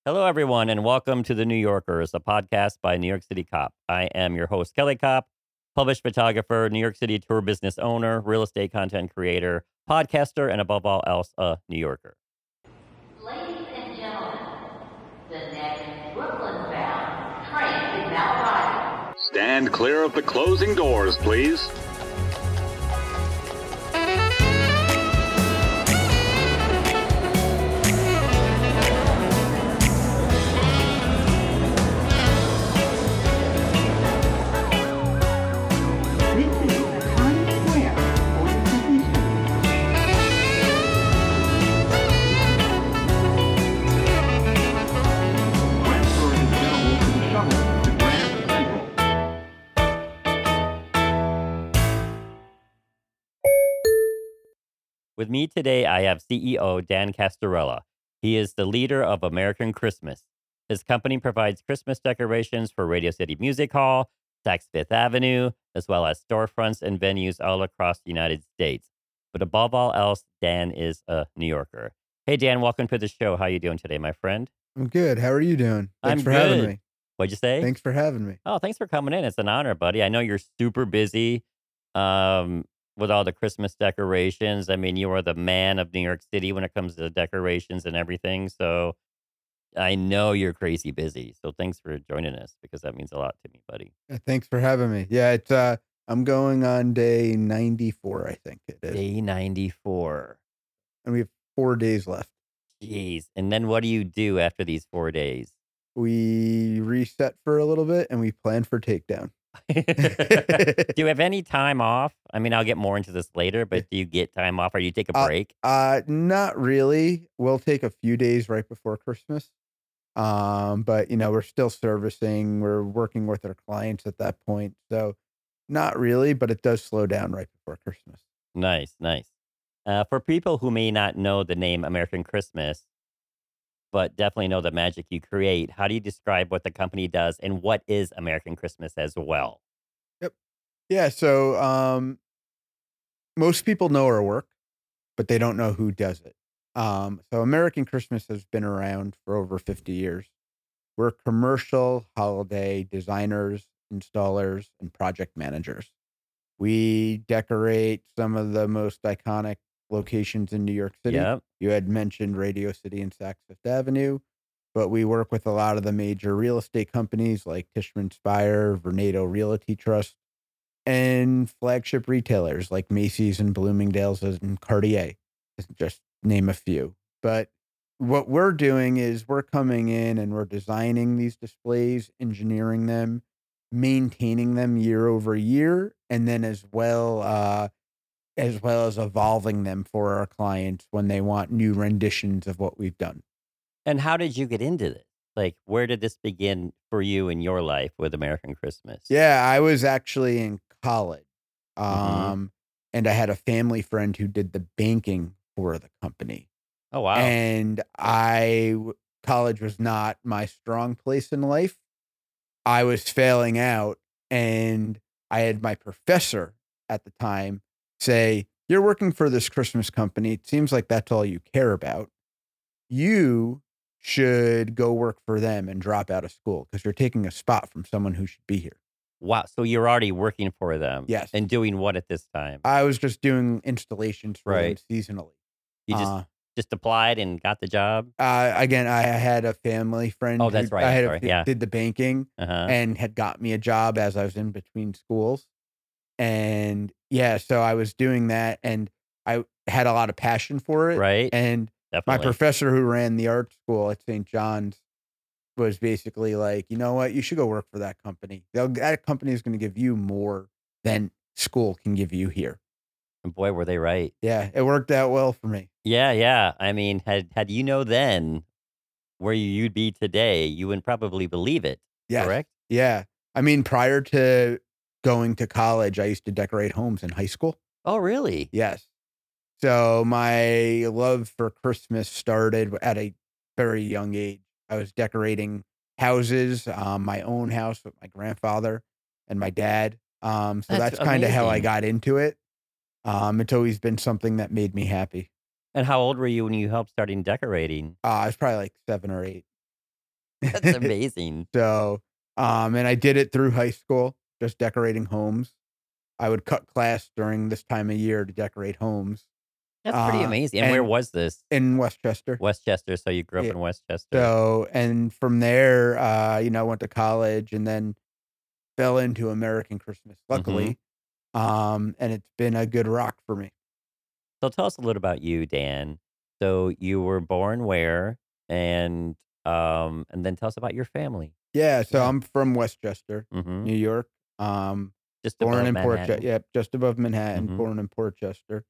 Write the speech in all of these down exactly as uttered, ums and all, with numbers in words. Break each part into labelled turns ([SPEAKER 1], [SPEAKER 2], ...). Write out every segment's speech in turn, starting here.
[SPEAKER 1] Hello, everyone, and welcome to The New Yorkers, a podcast by New York City Cop. I am your host, Kelly Cop, published photographer, New York City tour business owner, real estate content creator, podcaster, and above all else, a New Yorker.
[SPEAKER 2] Ladies and gentlemen, the next Brooklyn-bound train is now arriving.
[SPEAKER 3] Stand clear of the closing doors, please.
[SPEAKER 1] With me today, I have C E O Dan Castarella. He is the leader of American Christmas. His company provides Christmas decorations for Radio City Music Hall, Saks Fifth Avenue, as well as storefronts and venues all across the United States. But above all else, Dan is a New Yorker. Hey, Dan, welcome to the show. How you doing today, my friend?
[SPEAKER 4] I'm good. How are you doing? Thanks
[SPEAKER 1] I'm
[SPEAKER 4] for having
[SPEAKER 1] good.
[SPEAKER 4] me.
[SPEAKER 1] What'd you say?
[SPEAKER 4] Thanks for having me.
[SPEAKER 1] Oh, thanks for coming in. It's an honor, buddy. I know you're super busy um, with all the Christmas decorations. I mean, you are the man of New York City when it comes to decorations and everything. So I know you're crazy busy. So thanks for joining us because that means a lot to me, buddy.
[SPEAKER 4] Yeah, thanks for having me. Yeah, it's uh I'm going on day ninety-four, I think it is.
[SPEAKER 1] Day ninety-four.
[SPEAKER 4] And we have four days left.
[SPEAKER 1] Jeez. And then what do you do after these four days?
[SPEAKER 4] We reset for a little bit and we plan for takedown.
[SPEAKER 1] Do you have any time off? I mean, I'll get more into this later, but do you get time off or you take a
[SPEAKER 4] Uh,
[SPEAKER 1] break?
[SPEAKER 4] Uh not really. We'll take a few days right before Christmas. Um, but you know, we're still servicing, we're working with our clients at that point. So not really, but it does slow down right before Christmas.
[SPEAKER 1] Nice, nice. Uh, for people who may not know the name American Christmas, but definitely know the magic you create, how do you describe what the company does and what is American Christmas as well?
[SPEAKER 4] Yep. Yeah, so um most people know our work, but they don't know who does it. Um, so American Christmas has been around for over fifty years. We're commercial holiday designers, installers, and project managers. We decorate some of the most iconic locations in New York City.
[SPEAKER 1] Yep.
[SPEAKER 4] You had mentioned Radio City and Saks Fifth Avenue, but we work with a lot of the major real estate companies like Tishman Speyer, Vornado Realty Trust, and flagship retailers like Macy's and Bloomingdale's and Cartier, just name a few. But what we're doing is we're coming in and we're designing these displays, engineering them, maintaining them year over year, and then as well uh, as well as evolving them for our clients when they want new renditions of what we've done.
[SPEAKER 1] And how did you get into this? Like, where did this begin for you in your life with American Christmas?
[SPEAKER 4] Yeah, I was actually in college,
[SPEAKER 1] Mhm.
[SPEAKER 4] um, and I had a family friend who did the banking for the company.
[SPEAKER 1] Oh, wow.
[SPEAKER 4] And I w- college was not my strong place in life. I was failing out, and I had my professor at the time say, "You're working for this Christmas company. It seems like that's all you care about. You should go work for them and drop out of school because you're taking a spot from someone who should be here."
[SPEAKER 1] Wow. So you're already working for them.
[SPEAKER 4] Yes.
[SPEAKER 1] And doing what at this time?
[SPEAKER 4] I was just doing installations for
[SPEAKER 1] Right.
[SPEAKER 4] them seasonally.
[SPEAKER 1] You just
[SPEAKER 4] Uh,
[SPEAKER 1] just applied and got the job?
[SPEAKER 4] uh, again, I had a family friend.
[SPEAKER 1] Oh, that's
[SPEAKER 4] who-
[SPEAKER 1] right,
[SPEAKER 4] I had
[SPEAKER 1] sorry,
[SPEAKER 4] a,
[SPEAKER 1] yeah.
[SPEAKER 4] did the banking
[SPEAKER 1] Uh-huh.
[SPEAKER 4] and had got me a job as I was in between schools. And yeah, so I was doing that and I had a lot of passion for it.
[SPEAKER 1] Right.
[SPEAKER 4] And my
[SPEAKER 1] Definitely.
[SPEAKER 4] professor who ran the art school at Saint John's was basically like, you know what, you should go work for that company. They'll, that company is going to give you more than school can give you here.
[SPEAKER 1] And boy, were they right.
[SPEAKER 4] Yeah, it worked out well for me.
[SPEAKER 1] Yeah, yeah. I mean, had had you know then where you'd be today, you would probably believe it.
[SPEAKER 4] Yes.
[SPEAKER 1] Correct?
[SPEAKER 4] Yeah. I mean, prior to going to college, I used to decorate homes in high school.
[SPEAKER 1] Oh, really?
[SPEAKER 4] Yes. So my love for Christmas started at a very young age. I was decorating houses, um, my own house with my grandfather and my dad. Um, so
[SPEAKER 1] That's
[SPEAKER 4] that's, kind of how I
[SPEAKER 1] amazing.
[SPEAKER 4] got into it. Um, it's always been something that made me happy.
[SPEAKER 1] And how old were you when you helped starting decorating?
[SPEAKER 4] Uh, I was probably like seven or eight.
[SPEAKER 1] That's amazing.
[SPEAKER 4] So, um, and I did it through high school, just decorating homes. I would cut class during this time of year to decorate homes.
[SPEAKER 1] That's pretty
[SPEAKER 4] Uh,
[SPEAKER 1] amazing. And where
[SPEAKER 4] and
[SPEAKER 1] was this?
[SPEAKER 4] in Westchester.
[SPEAKER 1] Westchester. So you grew up
[SPEAKER 4] Yeah.
[SPEAKER 1] in Westchester.
[SPEAKER 4] So, and from there, uh, you know, went to college and then fell into American Christmas,
[SPEAKER 1] Mhm.
[SPEAKER 4] luckily. Um, and it's been a good rock for me.
[SPEAKER 1] So tell us a little about you, Dan. So you were born where? And um, and then tell us about your family.
[SPEAKER 4] Yeah, so
[SPEAKER 1] Yeah.
[SPEAKER 4] I'm from Westchester,
[SPEAKER 1] Mhm.
[SPEAKER 4] New York. Um,
[SPEAKER 1] Just
[SPEAKER 4] born
[SPEAKER 1] above
[SPEAKER 4] in Port
[SPEAKER 1] Manhattan.
[SPEAKER 4] yep, just above Manhattan,
[SPEAKER 1] Mhm.
[SPEAKER 4] born in Portchester.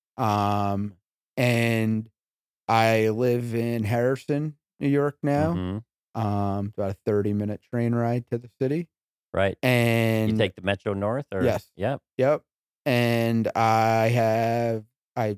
[SPEAKER 4] Um, and I live in Harrison, New York now.
[SPEAKER 1] Mhm.
[SPEAKER 4] Um, about a thirty minute train ride to the city.
[SPEAKER 1] Right. You
[SPEAKER 4] And
[SPEAKER 1] take the Metro North or
[SPEAKER 4] yes,
[SPEAKER 1] Yep.
[SPEAKER 4] yep. And I have I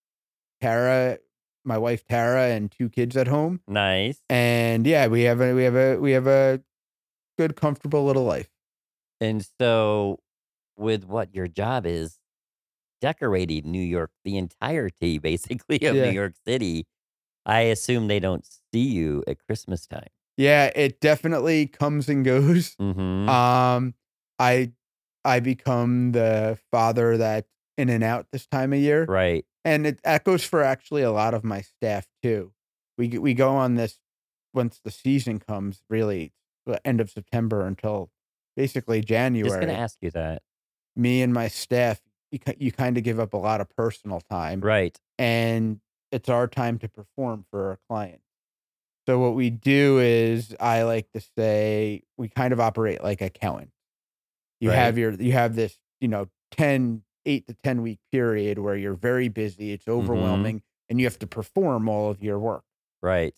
[SPEAKER 4] Tara, my wife Tara, and two kids at home.
[SPEAKER 1] Nice.
[SPEAKER 4] And yeah, we have a we have a we have a good, comfortable little life.
[SPEAKER 1] And so with what your job is, decorating New York, the entirety basically of New
[SPEAKER 4] Yeah.
[SPEAKER 1] York City, I assume they don't see you at Christmas time.
[SPEAKER 4] Yeah, it definitely comes and goes.
[SPEAKER 1] Mhm.
[SPEAKER 4] Um, I I become the father that's in and out this time of year,
[SPEAKER 1] Right.
[SPEAKER 4] and it echoes for actually a lot of my staff too. We g we go on this once the season comes, really, the end of September until basically
[SPEAKER 1] Just gonna
[SPEAKER 4] January.
[SPEAKER 1] ask you that.
[SPEAKER 4] Me and my staff, you ki you kinda give up a lot of personal time,
[SPEAKER 1] Right.
[SPEAKER 4] and it's our time to perform for our clients. So what we do is I like to say we kind of operate like accountants. You
[SPEAKER 1] Right.
[SPEAKER 4] have your you have this, you know, ten eight to ten week period where you're very busy, it's
[SPEAKER 1] Mhm.
[SPEAKER 4] overwhelming, and you have to perform all of your work.
[SPEAKER 1] Right.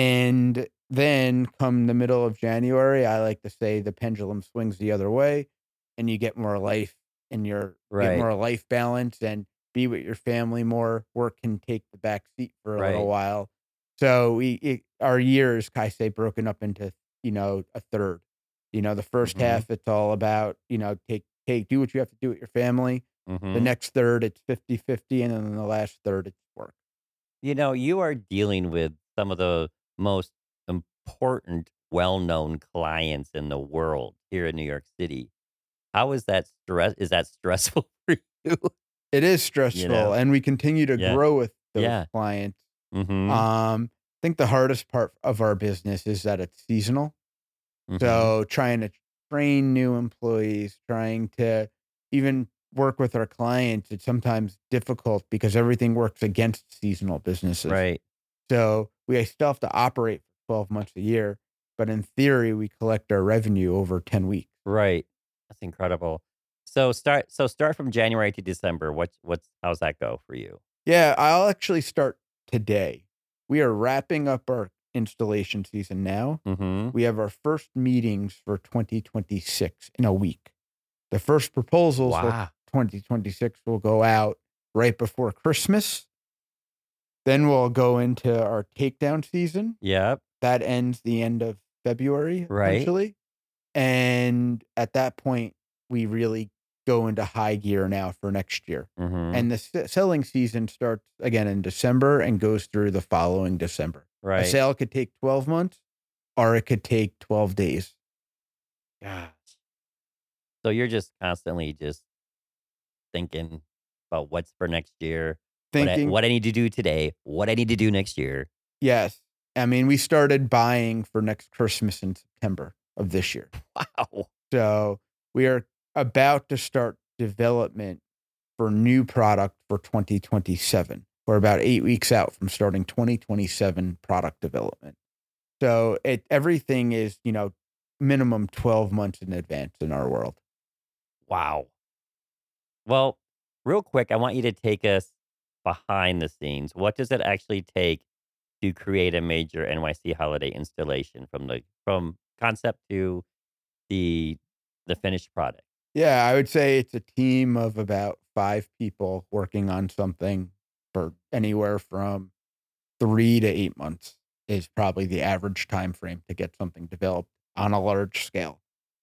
[SPEAKER 4] And then come the middle of January, I like to say the pendulum swings the other way and you get more life and your get
[SPEAKER 1] Right.
[SPEAKER 4] more life balance and be with your family more. Work can take the back seat for a little
[SPEAKER 1] Right.
[SPEAKER 4] while. So we it, our year is, I say, broken up into, you know, a third. You know, the first
[SPEAKER 1] Mhm.
[SPEAKER 4] half it's all about, you know, take take do what you have to do with your family. The
[SPEAKER 1] Mhm.
[SPEAKER 4] next third it's fifty fifty, and then the last third it's work.
[SPEAKER 1] You know, you are dealing with some of the most important, well-known clients in the world here in New York City. How is that stress is that stressful for you?
[SPEAKER 4] It is
[SPEAKER 1] You
[SPEAKER 4] stressful,
[SPEAKER 1] know?
[SPEAKER 4] and we continue to
[SPEAKER 1] Yeah.
[SPEAKER 4] grow with those
[SPEAKER 1] Yeah.
[SPEAKER 4] clients.
[SPEAKER 1] Mhm.
[SPEAKER 4] Um, I think the hardest part of our business is that it's seasonal.
[SPEAKER 1] Mhm.
[SPEAKER 4] So trying to train new employees, trying to even work with our clients, it's sometimes difficult because everything works against seasonal businesses.
[SPEAKER 1] Right.
[SPEAKER 4] So we still have to operate for twelve months a year, but in theory, we collect our revenue over ten weeks.
[SPEAKER 1] Right. That's incredible. So start so start from January to December. What's what's how's that go for you?
[SPEAKER 4] Yeah, I'll actually start today. We are wrapping up our installation season now.
[SPEAKER 1] Mhm.
[SPEAKER 4] We have our first meetings for twenty twenty-six in a week. The first proposals for
[SPEAKER 1] Wow.
[SPEAKER 4] twenty twenty-six will go out right before Christmas. Then we'll go into our takedown season.
[SPEAKER 1] Yep.
[SPEAKER 4] That ends the end of February,
[SPEAKER 1] Right.
[SPEAKER 4] essentially. And at that point, we really go into high gear now for next year.
[SPEAKER 1] Mhm.
[SPEAKER 4] And the s- selling season starts again in December and goes through the following December. A
[SPEAKER 1] Right.
[SPEAKER 4] sale could take twelve months or it could take twelve days.
[SPEAKER 1] Gosh. So you're just constantly just thinking about what's for next year, what I
[SPEAKER 4] Thinking,
[SPEAKER 1] what I need to do today, what I need to do next year.
[SPEAKER 4] yes. I mean, we started buying for next Christmas in September of this year.
[SPEAKER 1] Wow.
[SPEAKER 4] So we are about to start development for new product for twenty twenty-seven. We're about eight weeks out from starting twenty twenty-seven product development. So it everything is, you know, minimum twelve months in advance in our world.
[SPEAKER 1] Wow. Well, real quick, I want you to take us behind the scenes. What does it actually take to create a major N Y C holiday installation from the from concept to the the finished product?
[SPEAKER 4] Yeah, I would say it's a team of about five people working on something for anywhere from three to eight months is probably the average time frame to get something developed on a large scale.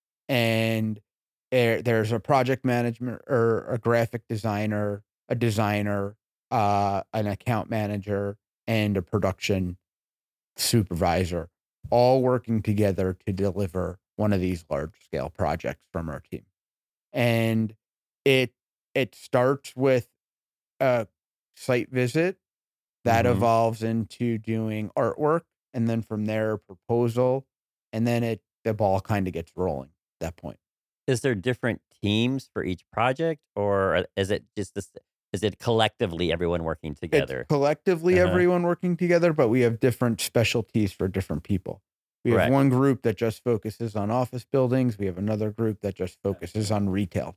[SPEAKER 4] And there there's a project management or a graphic designer, a designer, uh, an account manager, and a production supervisor all working together to deliver one of these large scale projects from our team. And it it starts with a site visit that
[SPEAKER 1] Mhm.
[SPEAKER 4] evolves into doing artwork, and then from there proposal, and then it the ball kind of gets rolling at that point.
[SPEAKER 1] Is there different teams for each project, or is it just this is it collectively everyone working
[SPEAKER 4] It's
[SPEAKER 1] together?
[SPEAKER 4] collectively
[SPEAKER 1] Uh-huh.
[SPEAKER 4] everyone working together, but we have different specialties for different people. We have
[SPEAKER 1] Correct.
[SPEAKER 4] one group that just focuses on office buildings. We have another group that just focuses on retail.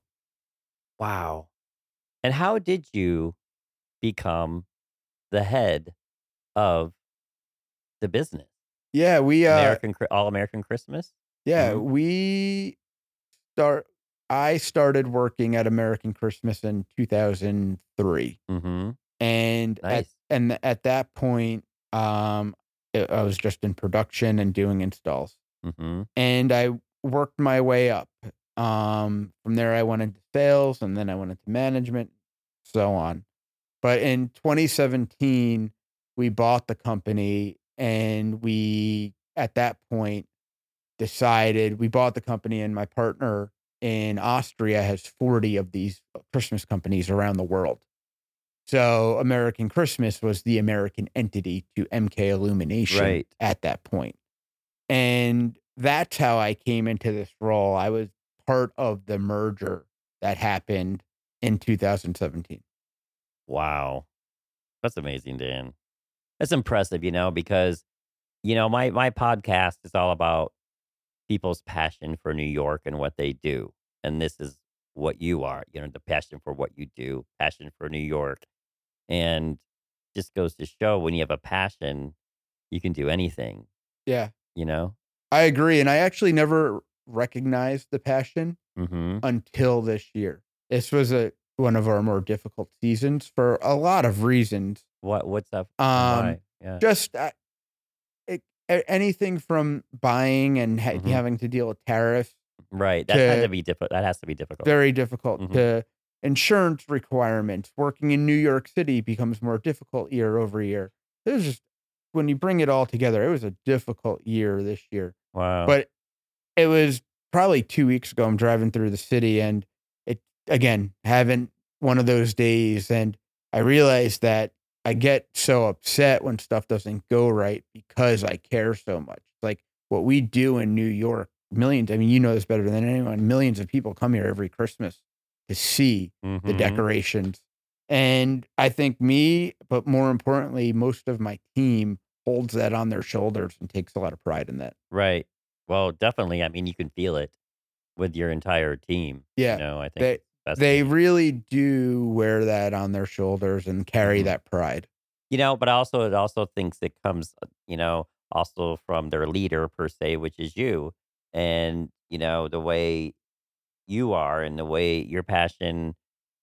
[SPEAKER 1] Wow. And how did you become the head of the business?
[SPEAKER 4] Yeah, we uh
[SPEAKER 1] American Chri All American Christmas?
[SPEAKER 4] yeah,
[SPEAKER 1] Mhm.
[SPEAKER 4] we start I started working at American Christmas in two thousand three.
[SPEAKER 1] Mhm.
[SPEAKER 4] And at
[SPEAKER 1] Nice.
[SPEAKER 4] and at that point, um, I I was just in production and doing installs,
[SPEAKER 1] Mhm.
[SPEAKER 4] and I worked my way up. Um, from there, I went into sales, and then I went into management, so on. But in twenty seventeen, we bought the company, and we at that point decided we bought the company, and my partner in Austria has forty of these Christmas companies around the world. So American Christmas was the American entity to M K Illumination
[SPEAKER 1] Right.
[SPEAKER 4] at that point. And that's how I came into this role. I was part of the merger that happened in two thousand seventeen.
[SPEAKER 1] Wow. That's amazing, Dan. That's impressive, you know, because, you know, my my podcast is all about people's passion for New York and what they do. And this is what you are, you know, the passion for what you do, passion for New York. And just goes to show when you have a passion, you can do anything,
[SPEAKER 4] Yeah,
[SPEAKER 1] you know?
[SPEAKER 4] I agree. And I actually never recognized the passion
[SPEAKER 1] Mhm.
[SPEAKER 4] until this year. This was a one of our more difficult seasons for a lot of reasons.
[SPEAKER 1] What what's up and
[SPEAKER 4] Um,
[SPEAKER 1] why? Yeah.
[SPEAKER 4] just uh, it, a- anything from buying and ha-
[SPEAKER 1] Mhm.
[SPEAKER 4] having to deal with tariffs
[SPEAKER 1] Right. That had to
[SPEAKER 4] to
[SPEAKER 1] be difficult. That has to be difficult.
[SPEAKER 4] very difficult
[SPEAKER 1] Mhm.
[SPEAKER 4] to insurance requirements. Working in New York City becomes more difficult year over year. It was just when you bring it all together, it was a difficult year this year.
[SPEAKER 1] Wow.
[SPEAKER 4] But it was probably two weeks ago. I'm driving through the city and it again having one of those days, and I realized that I get so upset when stuff doesn't go right because I care so much. Like what we do in New York, millions. I mean, you know this better than anyone. Millions of people come here every Christmas to see the
[SPEAKER 1] Mhm.
[SPEAKER 4] decorations, and I think me, but more importantly, most of my team holds that on their shoulders and takes a lot of pride in that.
[SPEAKER 1] Right. Well, definitely. I mean, you can feel it with your entire team. You
[SPEAKER 4] Yeah,
[SPEAKER 1] know, I think
[SPEAKER 4] they
[SPEAKER 1] it's
[SPEAKER 4] they
[SPEAKER 1] fascinating.
[SPEAKER 4] really do wear that on their shoulders and carry
[SPEAKER 1] Mhm.
[SPEAKER 4] that pride.
[SPEAKER 1] You know, but also it also thinks it comes, uh, you know, also from their leader per se, which is you. And, you know, the way you are and the way your passion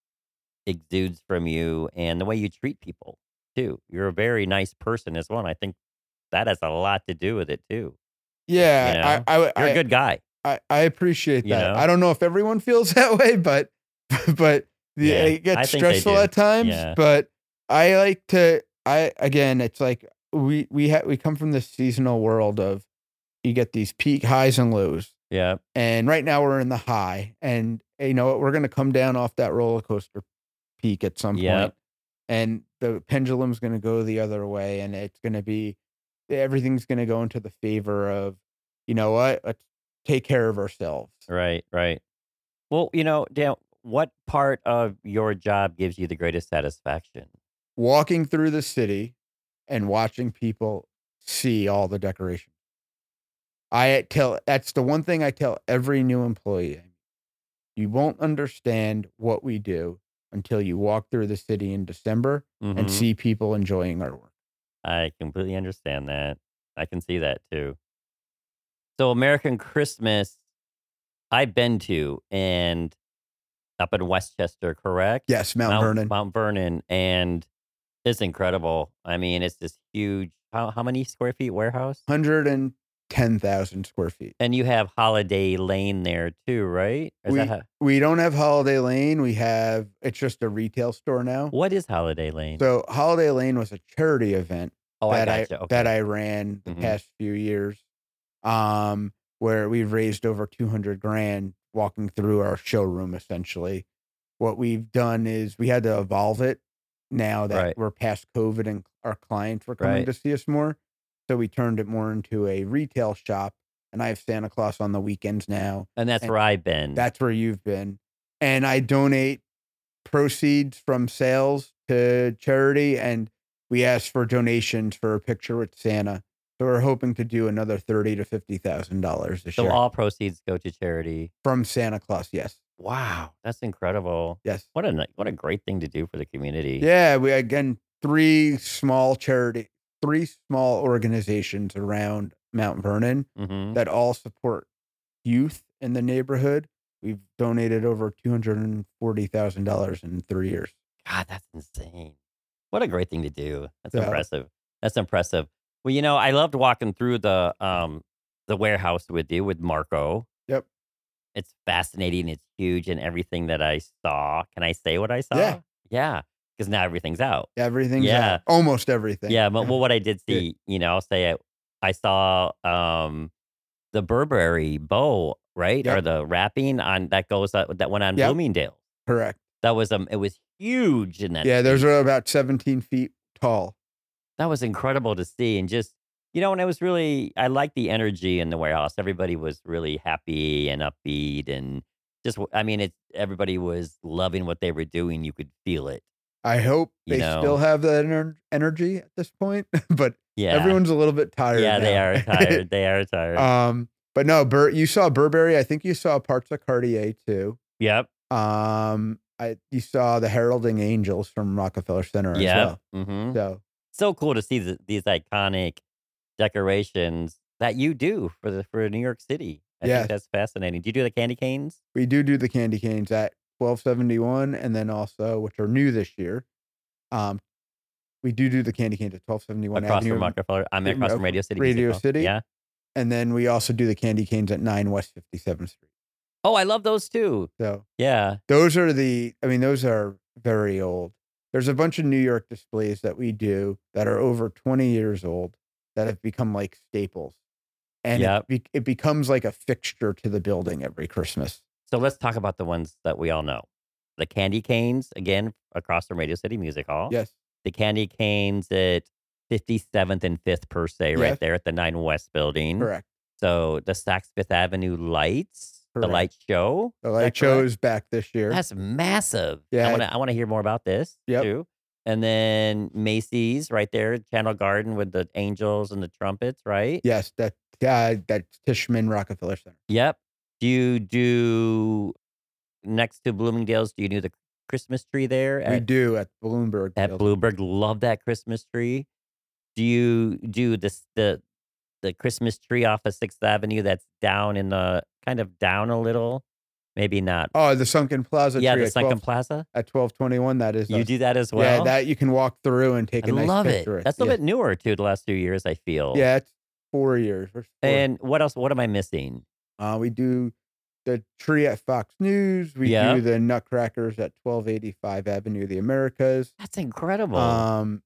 [SPEAKER 1] exudes from you and the way you treat people too. You're a very nice person as well. And I think that has a lot to do with it too. You
[SPEAKER 4] Yeah, I
[SPEAKER 1] know,
[SPEAKER 4] I
[SPEAKER 1] you're a
[SPEAKER 4] I
[SPEAKER 1] good guy,
[SPEAKER 4] I I appreciate
[SPEAKER 1] you
[SPEAKER 4] that. I
[SPEAKER 1] know?
[SPEAKER 4] don't know if everyone feels that way, but but the
[SPEAKER 1] Yeah,
[SPEAKER 4] it
[SPEAKER 1] I
[SPEAKER 4] gets
[SPEAKER 1] think they
[SPEAKER 4] stressful
[SPEAKER 1] do.
[SPEAKER 4] at times,
[SPEAKER 1] Yeah.
[SPEAKER 4] but I like to I again, it's like we we ha we come from this seasonal world of you get these peak highs and lows,
[SPEAKER 1] Yeah.
[SPEAKER 4] and right now we're in the high, and you know what, we're gonna come down off that roller coaster peak at some
[SPEAKER 1] Yeah.
[SPEAKER 4] point, and the pendulum's gonna go the other way, and it's gonna be everything's gonna go into the favor of, you know what? Let's take care of ourselves.
[SPEAKER 1] Right. Right. Well, you know, Dan, what part of your job gives you the greatest satisfaction?
[SPEAKER 4] Walking through the city and watching people see all the decorations. I tell that's the one thing I tell every new employee. You won't understand what we do until you walk through the city in December and
[SPEAKER 1] Mhm.
[SPEAKER 4] see people enjoying our work.
[SPEAKER 1] I completely understand that. I can see that too. So American Christmas, I've been to and up in Westchester, correct?
[SPEAKER 4] Yes, Mount
[SPEAKER 1] Mount
[SPEAKER 4] Vernon,
[SPEAKER 1] Mount Vernon, and it's incredible. I mean, it's this huge how how many square feet warehouse?
[SPEAKER 4] one hundred ten thousand square feet.
[SPEAKER 1] And you have Holiday Lane there too, right? Is that
[SPEAKER 4] We
[SPEAKER 1] how,
[SPEAKER 4] we don't have Holiday Lane. We have it's just a retail store now.
[SPEAKER 1] what is Holiday Lane?
[SPEAKER 4] So Holiday Lane was a charity event
[SPEAKER 1] Oh, I
[SPEAKER 4] that I
[SPEAKER 1] gotcha.
[SPEAKER 4] that
[SPEAKER 1] Okay.
[SPEAKER 4] I ran the
[SPEAKER 1] Mhm.
[SPEAKER 4] past few years. um, where we've raised over two hundred grand walking through our showroom. Essentially, what we've done is we had to evolve it now that
[SPEAKER 1] Right.
[SPEAKER 4] we're past COVID and our clients were coming
[SPEAKER 1] Right.
[SPEAKER 4] to see us more. So we turned it more into a retail shop, and I have Santa Claus on the weekends now.
[SPEAKER 1] And that's
[SPEAKER 4] And
[SPEAKER 1] where I've been.
[SPEAKER 4] that's where you've been. And I donate proceeds from sales to charity, and we ask for donations for a picture with Santa. So we're hoping to do another thirty to fifty thousand dollars this
[SPEAKER 1] So
[SPEAKER 4] year
[SPEAKER 1] all proceeds go to charity.
[SPEAKER 4] from Santa Claus. Yes,
[SPEAKER 1] Wow, that's incredible.
[SPEAKER 4] yes,
[SPEAKER 1] What a ni- what a great thing to do for the community.
[SPEAKER 4] yeah. We again three small charity, three small organizations around Mount Vernon
[SPEAKER 1] hmm
[SPEAKER 4] that all support youth in the neighborhood. We've donated over two hundred and forty thousand dollars in three years.
[SPEAKER 1] God, that's insane. What a great thing to do. That's
[SPEAKER 4] So
[SPEAKER 1] impressive. That's impressive. Well, you know, I loved walking through the um the warehouse with you with Marco.
[SPEAKER 4] yep,
[SPEAKER 1] It's fascinating. It's huge, and everything that I saw. Can I say what I saw?
[SPEAKER 4] Yeah.
[SPEAKER 1] Yeah, because now everything's out.
[SPEAKER 4] everything's
[SPEAKER 1] Yeah.
[SPEAKER 4] out. Almost everything.
[SPEAKER 1] Yeah, but well, what I did
[SPEAKER 4] Yeah.
[SPEAKER 1] see, you know, I'll say it. I saw um the Burberry bow, right, or
[SPEAKER 4] Yep.
[SPEAKER 1] the wrapping on that goes uh, that went on
[SPEAKER 4] Yep.
[SPEAKER 1] Bloomingdale.
[SPEAKER 4] Correct.
[SPEAKER 1] That was um, it was huge in that.
[SPEAKER 4] Yeah, those
[SPEAKER 1] space.
[SPEAKER 4] are about seventeen feet tall.
[SPEAKER 1] That was incredible to see, and just you know, and it was really I liked the energy in the warehouse. Everybody was really happy and upbeat, and just w- I mean, it's everybody was loving what they were doing. You could feel it.
[SPEAKER 4] I hope
[SPEAKER 1] You
[SPEAKER 4] they
[SPEAKER 1] know.
[SPEAKER 4] still have that ener- energy at this point, but
[SPEAKER 1] Yeah,
[SPEAKER 4] everyone's a little bit tired.
[SPEAKER 1] yeah, they
[SPEAKER 4] now.
[SPEAKER 1] are tired. They are tired.
[SPEAKER 4] um, but no, Bur- you saw Burberry. I think you saw parts of Cartier too.
[SPEAKER 1] yep,
[SPEAKER 4] Um, I you saw the Heralding Angels from Rockefeller Center as
[SPEAKER 1] yep.
[SPEAKER 4] well.
[SPEAKER 1] hmm
[SPEAKER 4] So
[SPEAKER 1] So cool to see th- these iconic decorations that you do for the for New York City. I
[SPEAKER 4] Yes.
[SPEAKER 1] think that's fascinating. Do you do the candy canes
[SPEAKER 4] we do do the candy canes at twelve seventy-one, and then also, which are new this year, um, we do do the candy canes at twelve seventy-one
[SPEAKER 1] across
[SPEAKER 4] Avenue,
[SPEAKER 1] from Rockefeller? I'm
[SPEAKER 4] uh,
[SPEAKER 1] across from
[SPEAKER 4] uh,
[SPEAKER 1] Radio City. Music
[SPEAKER 4] Radio
[SPEAKER 1] Hall.
[SPEAKER 4] City.
[SPEAKER 1] Yeah.
[SPEAKER 4] and then we also do the candy canes at nine West fifty-seventh Street.
[SPEAKER 1] Oh, I love those too.
[SPEAKER 4] So
[SPEAKER 1] Yeah.
[SPEAKER 4] those are the, I mean, those are very old. There's a bunch of New York displays that we do that are over twenty years old that have become like staples. And
[SPEAKER 1] Yep.
[SPEAKER 4] it, be- it becomes like a fixture to the building every Christmas.
[SPEAKER 1] So let's talk about the ones that we all know. The candy canes, again, across from Radio City Music Hall.
[SPEAKER 4] Yes.
[SPEAKER 1] The candy canes at fifty-seventh and fifth per se, right
[SPEAKER 4] Yes.
[SPEAKER 1] there at the nine West building.
[SPEAKER 4] Correct.
[SPEAKER 1] So the Saks Fifth Avenue lights, the
[SPEAKER 4] Correct.
[SPEAKER 1] light show.
[SPEAKER 4] The
[SPEAKER 1] is
[SPEAKER 4] light
[SPEAKER 1] that
[SPEAKER 4] show
[SPEAKER 1] correct?
[SPEAKER 4] is back this year.
[SPEAKER 1] That's massive. I
[SPEAKER 4] Yeah.
[SPEAKER 1] want to I want to hear more about this
[SPEAKER 4] Yep.
[SPEAKER 1] too. And then Macy's right there, Channel Garden with the angels and the trumpets, right?
[SPEAKER 4] Yes, that uh, that's Tishman Rockefeller Center.
[SPEAKER 1] Yep. Do you do next to Bloomingdale's? Do you do the Christmas tree there
[SPEAKER 4] We
[SPEAKER 1] at
[SPEAKER 4] do at Bloomberg.
[SPEAKER 1] at
[SPEAKER 4] building.
[SPEAKER 1] Bloomberg? Love that Christmas tree. Do you do this the the Christmas tree off of Sixth Avenue that's down in the kind of down a little? Maybe not.
[SPEAKER 4] Oh, the Sunken Plaza
[SPEAKER 1] Yeah,
[SPEAKER 4] tree
[SPEAKER 1] the
[SPEAKER 4] at
[SPEAKER 1] Sunken
[SPEAKER 4] twelve
[SPEAKER 1] Plaza.
[SPEAKER 4] at twelve twenty-one. That is
[SPEAKER 1] You
[SPEAKER 4] us.
[SPEAKER 1] do that as well.
[SPEAKER 4] Yeah, that you can walk through and take
[SPEAKER 1] I
[SPEAKER 4] a nice
[SPEAKER 1] love it.
[SPEAKER 4] picture. with.
[SPEAKER 1] That's a
[SPEAKER 4] Yes.
[SPEAKER 1] little bit newer too. The last few years, I feel.
[SPEAKER 4] Yeah, it's four years. We're four.
[SPEAKER 1] And what else? What am I missing?
[SPEAKER 4] Uh, we do the tree at Fox News. We
[SPEAKER 1] Yeah.
[SPEAKER 4] do the Nutcrackers at twelve eighty-five Avenue of the Americas.
[SPEAKER 1] That's incredible.
[SPEAKER 4] Um,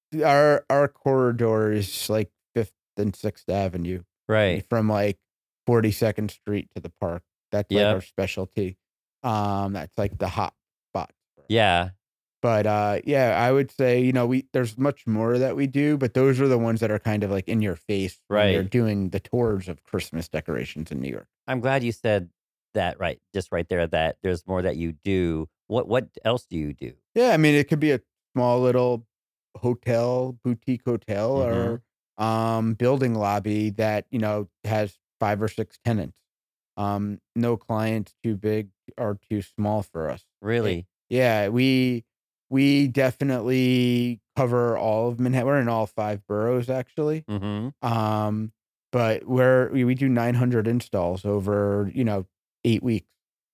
[SPEAKER 4] our our corridor is like Fifth and Sixth Avenue,
[SPEAKER 1] right.
[SPEAKER 4] from like forty-second Street to the park. That's like
[SPEAKER 1] Yep.
[SPEAKER 4] our specialty. Um, that's like the hot spot. for us.
[SPEAKER 1] Yeah.
[SPEAKER 4] But uh, yeah, I would say, you know, we there's much more that we do, but those are the ones that are kind of like in your face when you're
[SPEAKER 1] Right.
[SPEAKER 4] doing the tours of Christmas decorations in New York.
[SPEAKER 1] I'm glad you said that. Right. Just right there. That there's more that you do. What What else do you do?
[SPEAKER 4] Yeah, I mean, it could be a small little hotel, boutique hotel,
[SPEAKER 1] Mhm.
[SPEAKER 4] or um, building lobby that, you know, has five or six tenants. Um, no client's too big or too small for us. It-
[SPEAKER 1] Really?
[SPEAKER 4] yeah, we we definitely cover all of Manhattan. We're in all five boroughs actually.
[SPEAKER 1] Mm-hmm.
[SPEAKER 4] Um, but we're we, we do nine hundred installs over, you know, eight weeks.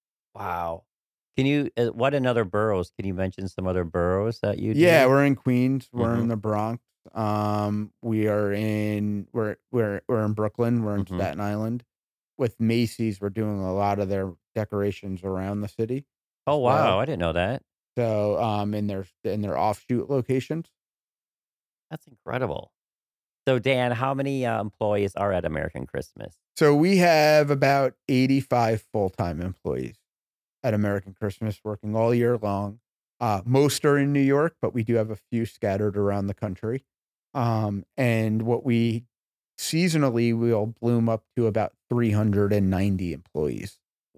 [SPEAKER 1] Wow. Can you? Uh, what in other boroughs? Can you mention some other boroughs that you do?
[SPEAKER 4] Yeah, we're in Queens. We're
[SPEAKER 1] Mhm.
[SPEAKER 4] in the Bronx. Um, we are in we're we're we're in Brooklyn. We're in
[SPEAKER 1] Mhm.
[SPEAKER 4] Staten Island. With Macy's, we're doing a lot of their decorations around the city.
[SPEAKER 1] Oh
[SPEAKER 4] as
[SPEAKER 1] wow,
[SPEAKER 4] well.
[SPEAKER 1] I didn't know that.
[SPEAKER 4] So, um, in their in their offshoot locations.
[SPEAKER 1] That's incredible. So, Dan, how many uh, employees are at American Christmas?
[SPEAKER 4] So we have about eighty-five full-time employees at American Christmas working all year long. Uh, most are in New York, but we do have a few scattered around the country. Um, and what we seasonally will bloom up to about three hundred ninety employees.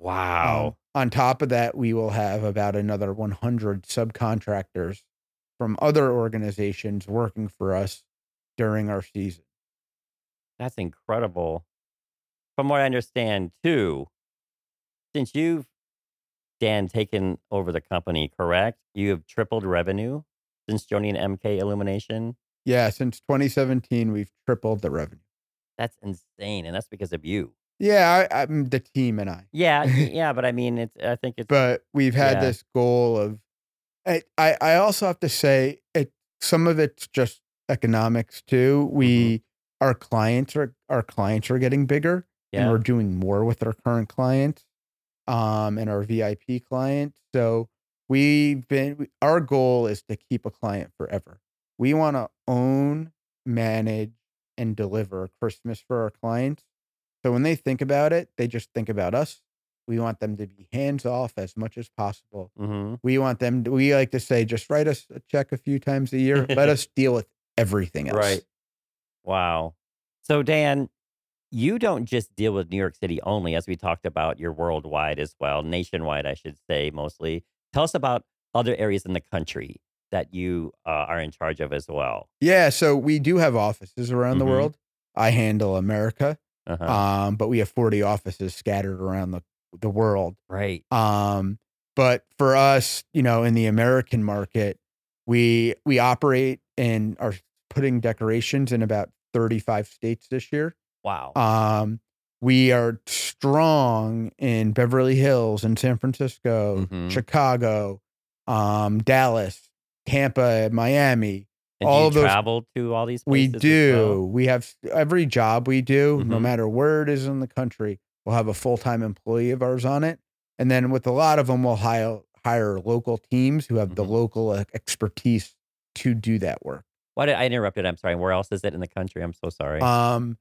[SPEAKER 4] Um,
[SPEAKER 1] Wow.
[SPEAKER 4] on top of that, we will have about another one hundred subcontractors from other organizations working for us during our season.
[SPEAKER 1] That's incredible. From what I understand, too, since you've, Dan, taken over the company, correct? You have tripled revenue since joining M K Illumination.
[SPEAKER 4] Yeah, since twenty seventeen, we've tripled the revenue.
[SPEAKER 1] That's insane, and that's because of you.
[SPEAKER 4] Yeah, I, I'm the team and I.
[SPEAKER 1] Yeah, y- yeah, but I mean, it's. I think it's.
[SPEAKER 4] But we've had
[SPEAKER 1] Yeah.
[SPEAKER 4] this goal of. I, I I also have to say it. Some of it's just economics too. We our clients are our clients are getting bigger, and
[SPEAKER 1] Yeah.
[SPEAKER 4] we're doing more with our current clients, um, and our V I P clients. So we've been. we- Our goal is to keep a client forever. We want to own, manage, and deliver Christmas for our clients. So when they think about it, they just think about us. We want them to be hands off as much as possible.
[SPEAKER 1] Mm-hmm.
[SPEAKER 4] We want them to, we like to say, just write us a check a few times a year. Let us deal with everything else.
[SPEAKER 1] Right. Wow. So, Dan, you don't just deal with New York City only, as we talked about. You're worldwide as well, nationwide, I should say, mostly. Tell us about other areas in the country that you uh, are in charge of as well.
[SPEAKER 4] Yeah. So we do have offices around the
[SPEAKER 1] Mhm.
[SPEAKER 4] world. I handle America,
[SPEAKER 1] Uh-huh.
[SPEAKER 4] um, but we have forty offices scattered around the, the world.
[SPEAKER 1] Right.
[SPEAKER 4] Um, but for us, you know, in the American market, we we operate and are putting decorations in about thirty-five states this year.
[SPEAKER 1] Wow.
[SPEAKER 4] Um, we are strong in Beverly Hills and San Francisco,
[SPEAKER 1] Mhm.
[SPEAKER 4] Chicago, um, Dallas, Tampa, Miami.
[SPEAKER 1] and
[SPEAKER 4] all
[SPEAKER 1] do you
[SPEAKER 4] of those
[SPEAKER 1] travel to all these
[SPEAKER 4] we
[SPEAKER 1] places as
[SPEAKER 4] do.
[SPEAKER 1] well?
[SPEAKER 4] We have every job we do, no
[SPEAKER 1] Mhm.
[SPEAKER 4] matter where it is in the country, we'll have a full-time employee of ours on it. And then with a lot of them, we'll hire hire local teams who have the
[SPEAKER 1] Mhm.
[SPEAKER 4] local uh, expertise to do that work.
[SPEAKER 1] Why did I interrupted? I'm sorry. Where else is it in the country? I'm so sorry.
[SPEAKER 4] Um,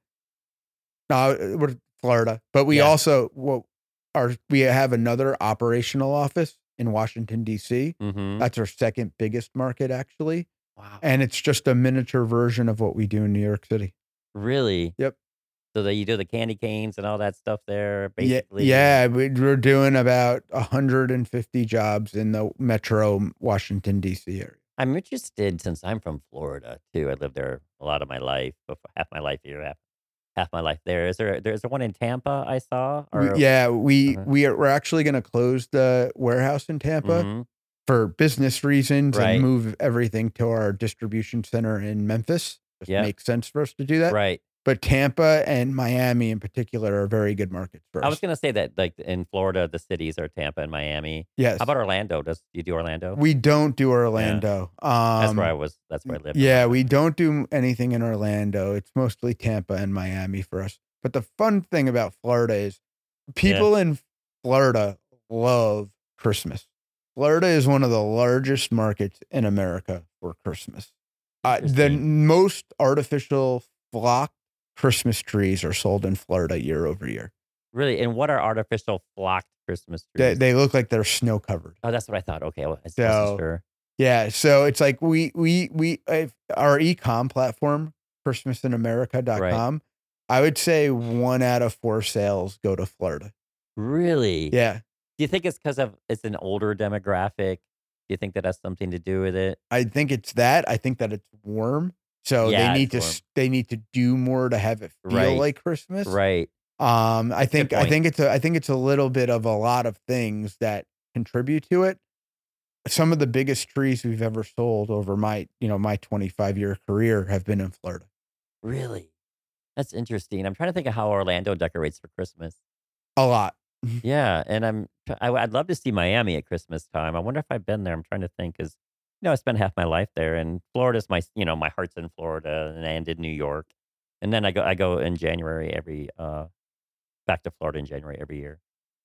[SPEAKER 4] no, we're Florida, but we
[SPEAKER 1] Yeah.
[SPEAKER 4] also well, our we have another operational office in Washington D C.
[SPEAKER 1] mm-hmm.
[SPEAKER 4] That's our second biggest market actually,
[SPEAKER 1] Wow.
[SPEAKER 4] and it's just a miniature version of what we do in New York City.
[SPEAKER 1] Really?
[SPEAKER 4] Yep.
[SPEAKER 1] So that you do the candy canes and all that stuff there,
[SPEAKER 4] Yeah,
[SPEAKER 1] basically?
[SPEAKER 4] yeah, we- we're doing about one hundred fifty jobs in the metro Washington D C area.
[SPEAKER 1] I'm interested since I'm from Florida too. I lived there a lot of my life, before, half my life here, half, half my life there. Is there there's there one in Tampa I saw?
[SPEAKER 4] We,
[SPEAKER 1] Or
[SPEAKER 4] yeah, we
[SPEAKER 1] Uh-huh.
[SPEAKER 4] we are we're actually going to close the warehouse in Tampa
[SPEAKER 1] Mhm.
[SPEAKER 4] for business reasons
[SPEAKER 1] Right.
[SPEAKER 4] and move everything to our distribution center in Memphis. Just
[SPEAKER 1] Yep.
[SPEAKER 4] makes sense for us to do that.
[SPEAKER 1] Right.
[SPEAKER 4] But Tampa and Miami in particular are very good markets for
[SPEAKER 1] I was
[SPEAKER 4] us.
[SPEAKER 1] gonna say that like in Florida, the cities are Tampa and Miami.
[SPEAKER 4] Yes.
[SPEAKER 1] How about Orlando? Does you do Orlando?
[SPEAKER 4] We don't do Orlando.
[SPEAKER 1] That's
[SPEAKER 4] Um,
[SPEAKER 1] where I was. That's where I lived.
[SPEAKER 4] Yeah,
[SPEAKER 1] Orlando.
[SPEAKER 4] we don't do anything in Orlando. It's mostly Tampa and Miami for us. But the fun thing about Florida is people in Florida love Christmas. Florida is one of the largest markets in America for Christmas. Uh, the
[SPEAKER 1] Interesting.
[SPEAKER 4] most artificial flock Christmas trees are sold in Florida year over year.
[SPEAKER 1] Really. And what are artificial flocked Christmas
[SPEAKER 4] They,
[SPEAKER 1] trees?
[SPEAKER 4] they look like they're snow covered.
[SPEAKER 1] oh, that's what I thought. Okay, well, I
[SPEAKER 4] So-
[SPEAKER 1] wasn't sure.
[SPEAKER 4] Yeah, so it's like we we we if our e-com platform, christmas in america dot com, I would say one out of four sales go to Florida.
[SPEAKER 1] Really?
[SPEAKER 4] Yeah,
[SPEAKER 1] Do you think it's because of it's an older demographic? Do you think that has something to do with it?
[SPEAKER 4] I think it's that. I think that it's warm, so
[SPEAKER 1] Yeah,
[SPEAKER 4] they need
[SPEAKER 1] it's
[SPEAKER 4] to
[SPEAKER 1] warm.
[SPEAKER 4] s- they need to do more to have it feel
[SPEAKER 1] Right.
[SPEAKER 4] like Christmas.
[SPEAKER 1] Right.
[SPEAKER 4] Um, I
[SPEAKER 1] That's a good
[SPEAKER 4] think I
[SPEAKER 1] point.
[SPEAKER 4] think it's a I think it's a little bit of a lot of things that contribute to it. Some of the biggest trees we've ever sold over my you know my twenty-five year career have been in Florida.
[SPEAKER 1] Really? That's interesting. I'm trying to think of how Orlando decorates for Christmas.
[SPEAKER 4] A lot.
[SPEAKER 1] Yeah, and I'm tr- I, would love to see Miami at Christmas time. I wonder if I've been there. I'm trying to think because you know I spent half my life there, and Florida's my you know my heart's in Florida, and I ended New York, and then I go I go in January every uh back to Florida in January every year.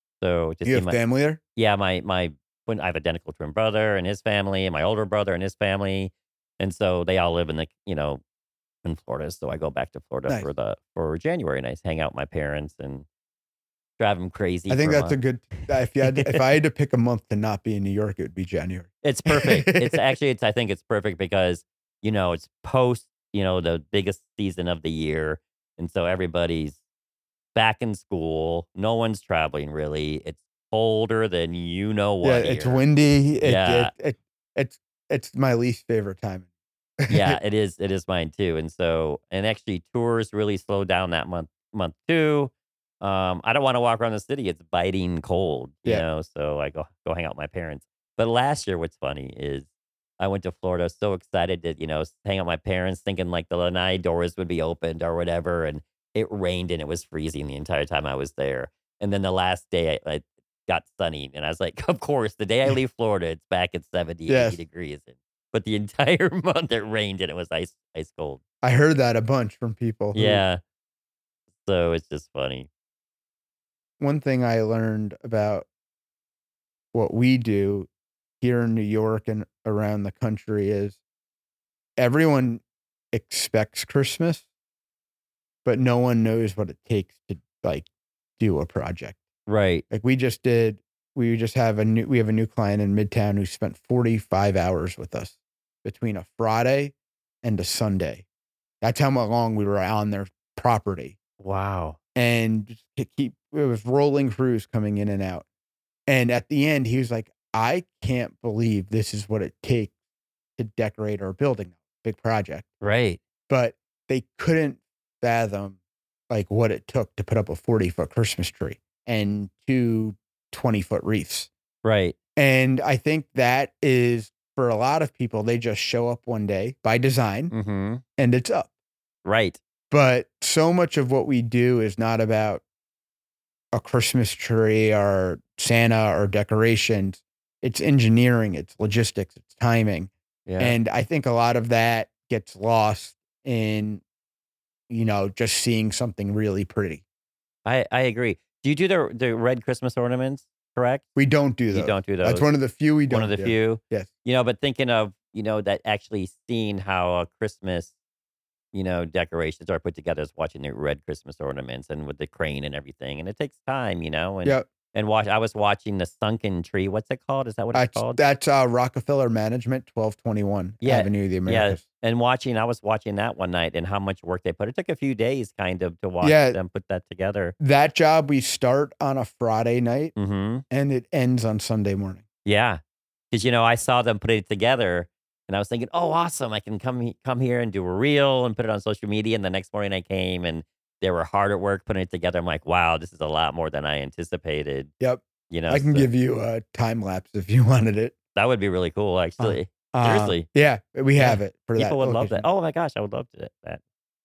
[SPEAKER 1] So to
[SPEAKER 4] You
[SPEAKER 1] see
[SPEAKER 4] have
[SPEAKER 1] my
[SPEAKER 4] family there?
[SPEAKER 1] yeah my my when I have identical twin brother and his family, and my older brother and his family, and so they all live in the you know in Florida, so I go back to Florida
[SPEAKER 4] Nice.
[SPEAKER 1] for the for January, and I hang out with my parents and drive them crazy
[SPEAKER 4] I think
[SPEAKER 1] for a
[SPEAKER 4] that's a
[SPEAKER 1] month.
[SPEAKER 4] good. If you had, to- if I had to pick a month to not be in New York, it would be January.
[SPEAKER 1] It's perfect. It's actually, it's I think it's perfect because, you know, it's post, you know, the biggest season of the year, and so everybody's back in school. No one's traveling really. It's colder than you know
[SPEAKER 4] Yeah,
[SPEAKER 1] what
[SPEAKER 4] it's
[SPEAKER 1] here.
[SPEAKER 4] windy. It,
[SPEAKER 1] Yeah.
[SPEAKER 4] it, it, it's it's my least favorite time.
[SPEAKER 1] Yeah, it is. It is mine too. And so, and actually, tours really slowed down that month. Month two. Um, I don't want to walk around the city. It's biting cold, you
[SPEAKER 4] Yeah.
[SPEAKER 1] know. So I go go hang out with my parents. But last year, what's funny is I went to Florida, so excited to you know s- hang out with my parents, thinking like the lanai doors would be opened or whatever, and it rained and it was freezing the entire time I was there. And then the last day, I, I got sunny, and I was like, of course, the day I leave Florida, it's back at seventy, eighty
[SPEAKER 4] Yes,
[SPEAKER 1] degrees. But the entire month it rained and it was ice ice cold.
[SPEAKER 4] I heard that a bunch from people who.
[SPEAKER 1] Yeah, so it's just funny.
[SPEAKER 4] One thing I learned about what we do here in New York and around the country is everyone expects Christmas, but no one knows what it takes to like do a project.
[SPEAKER 1] Right.
[SPEAKER 4] Like we just did, we just have a new, we have a new client in Midtown who spent forty-five hours with us between a Friday and a Sunday. That's how long we were on their property.
[SPEAKER 1] Wow.
[SPEAKER 4] And just to keep, it was rolling crews coming in and out. And at the end, he was like, I can't believe this is what it takes to decorate our building. Big project.
[SPEAKER 1] Right.
[SPEAKER 4] But they couldn't fathom like what it took to put up a forty foot Christmas tree and two twenty foot wreaths.
[SPEAKER 1] Right.
[SPEAKER 4] And I think that is for a lot of people, they just show up one day by design
[SPEAKER 1] Mm-hmm.
[SPEAKER 4] and it's up.
[SPEAKER 1] Right.
[SPEAKER 4] But so much of what we do is not about a Christmas tree or Santa or decorations. It's engineering, it's logistics, it's timing.
[SPEAKER 1] Yeah.
[SPEAKER 4] And I think a lot of that gets lost in, you know, just seeing something really pretty.
[SPEAKER 1] I I agree. Do you do the the red Christmas ornaments? Correct.
[SPEAKER 4] We don't do those.
[SPEAKER 1] You don't do those.
[SPEAKER 4] That's one of the few we don't
[SPEAKER 1] One of the
[SPEAKER 4] do.
[SPEAKER 1] few.
[SPEAKER 4] Yes.
[SPEAKER 1] You know, but thinking of you know that actually seeing how a Christmas you know decorations are put together is watching the red Christmas ornaments and with the crane and everything, and it takes time, you know. And
[SPEAKER 4] Yep.
[SPEAKER 1] and watch. I was watching the sunken tree. What's it called? Is that what it's
[SPEAKER 4] That's,
[SPEAKER 1] called?
[SPEAKER 4] that's uh, Rockefeller Management, twelve twenty-one
[SPEAKER 1] Yeah,
[SPEAKER 4] Avenue of the
[SPEAKER 1] Yeah,
[SPEAKER 4] Americas.
[SPEAKER 1] and watching, I was watching that one night and how much work they put. It took a few days, kind of, to watch
[SPEAKER 4] Yeah.
[SPEAKER 1] them put that together.
[SPEAKER 4] That job we start on a Friday night
[SPEAKER 1] Mm-hmm.
[SPEAKER 4] and it ends on Sunday morning.
[SPEAKER 1] Yeah, because you know, I saw them put it together, and I was thinking, "Oh, awesome! I can come he- come here and do a reel and put it on social media." And the next morning, I came and they were hard at work putting it together. I'm like, "Wow, this is a lot more than I anticipated."
[SPEAKER 4] Yep.
[SPEAKER 1] You know,
[SPEAKER 4] I can
[SPEAKER 1] so
[SPEAKER 4] give you a time lapse if you wanted it.
[SPEAKER 1] that would be really cool, actually.
[SPEAKER 4] Uh,
[SPEAKER 1] Seriously,
[SPEAKER 4] Yeah, we
[SPEAKER 1] Yeah.
[SPEAKER 4] have it for that.
[SPEAKER 1] people would love that.
[SPEAKER 4] location.
[SPEAKER 1] Oh my gosh, I would love to that.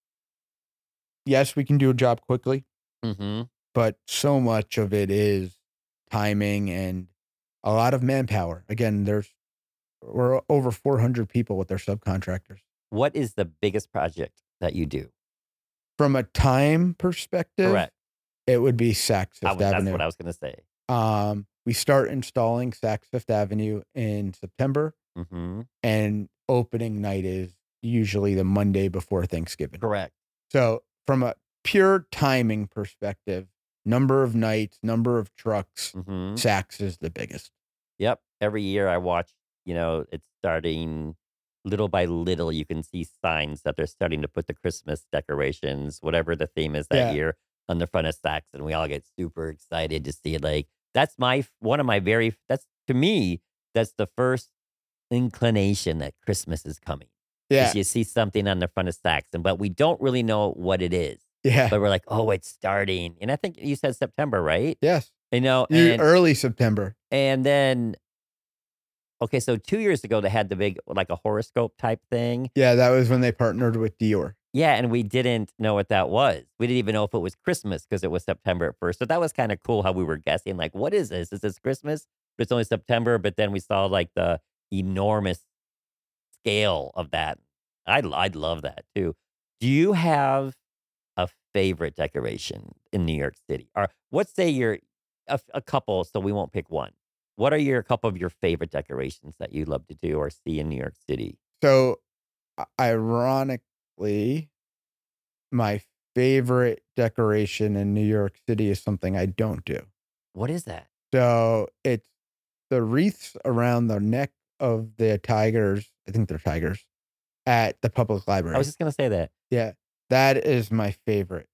[SPEAKER 4] Yes, we can do a job quickly,
[SPEAKER 1] Mm-hmm.
[SPEAKER 4] but so much of it is timing and a lot of manpower. Again, there's we're over four hundred people with their subcontractors.
[SPEAKER 1] What is the biggest project that you do?
[SPEAKER 4] From a time perspective,
[SPEAKER 1] Correct.
[SPEAKER 4] it would be Saks
[SPEAKER 1] I
[SPEAKER 4] Fifth
[SPEAKER 1] was, that's
[SPEAKER 4] Avenue.
[SPEAKER 1] what I was going to say.
[SPEAKER 4] Um, we start installing Saks Fifth Avenue in September,
[SPEAKER 1] Mm-hmm.
[SPEAKER 4] and opening night is usually the Monday before Thanksgiving.
[SPEAKER 1] Correct.
[SPEAKER 4] So, from a pure timing perspective, number of nights, number of trucks,
[SPEAKER 1] Mm-hmm.
[SPEAKER 4] Saks is the biggest.
[SPEAKER 1] Yep. Every year I watch, you know, it's starting little by little. You can see signs that they're starting to put the Christmas decorations, whatever the theme is that
[SPEAKER 4] Yeah.
[SPEAKER 1] year, on the front of Saks. And we all get super excited to see it. Like, that's my, one of my very, that's to me, that's the first inclination that Christmas is coming.
[SPEAKER 4] Yeah,
[SPEAKER 1] Is you see something on the front of Saks, and but we don't really know what it is.
[SPEAKER 4] yeah,
[SPEAKER 1] But we're like, oh, it's starting. And I think you said September, right?
[SPEAKER 4] yes.
[SPEAKER 1] You know,
[SPEAKER 4] You,
[SPEAKER 1] and
[SPEAKER 4] early September.
[SPEAKER 1] and then okay, so two years ago they had the big like a horoscope type thing.
[SPEAKER 4] Yeah, that was when they partnered with Dior.
[SPEAKER 1] Yeah, and we didn't know what that was. We didn't even know if it was Christmas because it was September at first. So that was kind of cool how we were guessing, like, what is this? Is this Christmas? But it's only September. But then we saw like the enormous scale of that. I'd I'd love that too. Do you have a favorite decoration in New York City? Or what say your a, a couple, so we won't pick one. What are your couple of your favorite decorations that you love to do or see in New York City?
[SPEAKER 4] So, i- ironic, honestly, my favorite decoration in New York City is something I don't do.
[SPEAKER 1] What is that?
[SPEAKER 4] So it's the wreaths around the neck of the tigers. I think they're tigers at the public library.
[SPEAKER 1] I was just gonna say that.
[SPEAKER 4] Yeah, that is my favorite.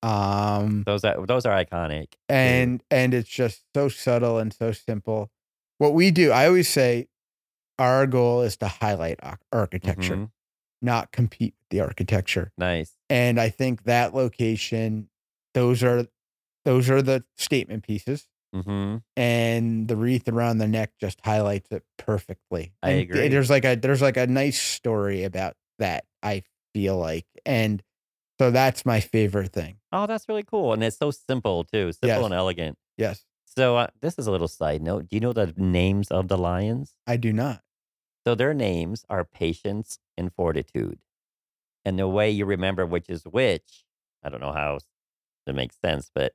[SPEAKER 4] Um,
[SPEAKER 1] Those are those are iconic.
[SPEAKER 4] and and it's just so subtle and so simple. What we do, I always say, our goal is to highlight ar- architecture,
[SPEAKER 1] Mhm.
[SPEAKER 4] not compete with the architecture.
[SPEAKER 1] Nice.
[SPEAKER 4] And I think that location, those are those are the statement pieces,
[SPEAKER 1] Mm-hmm.
[SPEAKER 4] and the wreath around the neck just highlights it perfectly.
[SPEAKER 1] I
[SPEAKER 4] And
[SPEAKER 1] agree.
[SPEAKER 4] There's like a there's like a nice story about that, I feel like, and so that's my favorite thing.
[SPEAKER 1] Oh, that's really cool, and it's so simple too, simple
[SPEAKER 4] Yes.
[SPEAKER 1] and elegant.
[SPEAKER 4] Yes,
[SPEAKER 1] So uh, this is a little side note. Do you know the names of the lions?
[SPEAKER 4] I do not.
[SPEAKER 1] So their names are Patience and Fortitude, and the way you remember which is which, I don't know how it makes sense, but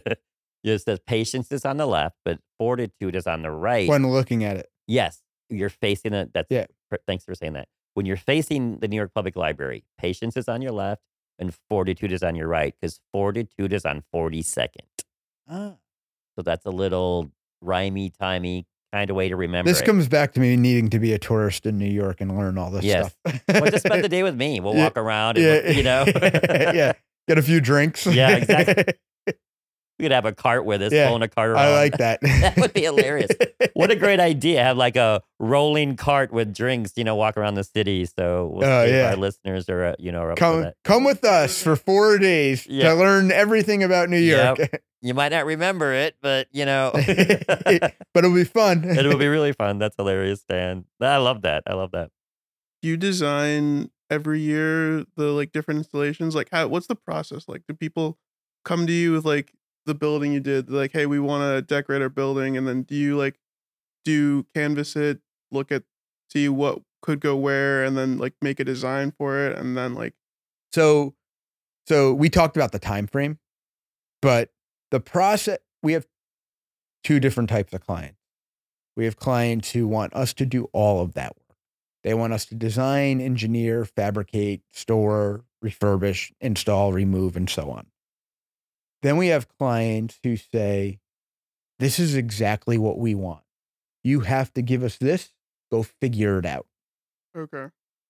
[SPEAKER 1] just says Patience is on the left, but Fortitude is on the right.
[SPEAKER 4] When looking at it,
[SPEAKER 1] Yes, you're facing it. That's
[SPEAKER 4] Yeah.
[SPEAKER 1] per- Thanks for saying that. When you're facing the New York Public Library, Patience is on your left and Fortitude is on your right because Fortitude is on forty-second.
[SPEAKER 4] ah.
[SPEAKER 1] So that's a little rhymey timey kind of way to remember
[SPEAKER 4] This
[SPEAKER 1] it.
[SPEAKER 4] comes back to me needing to be a tourist in New York and learn all this
[SPEAKER 1] Yes.
[SPEAKER 4] stuff.
[SPEAKER 1] Well, just spend the day with me. We'll
[SPEAKER 4] Yeah.
[SPEAKER 1] walk around and
[SPEAKER 4] yeah,
[SPEAKER 1] look, you know.
[SPEAKER 4] yeah. Get a few drinks.
[SPEAKER 1] Yeah, exactly. We could have a cart with us,
[SPEAKER 4] Yeah,
[SPEAKER 1] pulling a cart around.
[SPEAKER 4] I like that.
[SPEAKER 1] That would be hilarious. What a great idea. Have like a rolling cart with drinks, you know, walk around the city. So we'll
[SPEAKER 4] Oh,
[SPEAKER 1] see if
[SPEAKER 4] yeah.
[SPEAKER 1] our listeners are, uh, you know, are up for
[SPEAKER 4] Come,
[SPEAKER 1] that.
[SPEAKER 4] come with us for four days
[SPEAKER 1] Yeah.
[SPEAKER 4] to learn everything about New York.
[SPEAKER 1] You might not remember it, but, you know,
[SPEAKER 4] But it'll be fun.
[SPEAKER 1] it will be really fun. That's hilarious, Dan. I love that. I love that.
[SPEAKER 5] Do you design every year the like different installations? Like how what's the process? Like do people come to you with like the building you did, like, hey, we want to decorate our building, and then do you like do canvas it, look at see what could go where, and then like make a design for it, and then like
[SPEAKER 4] So, so we talked about the time frame, but the process, we have two different types of clients. We have clients who want us to do all of that work. They want us to design, engineer, fabricate, store, refurbish, install, remove, and so on. Then we have clients who say, this is exactly what we want. You have to give us this, go figure it out.
[SPEAKER 5] okay.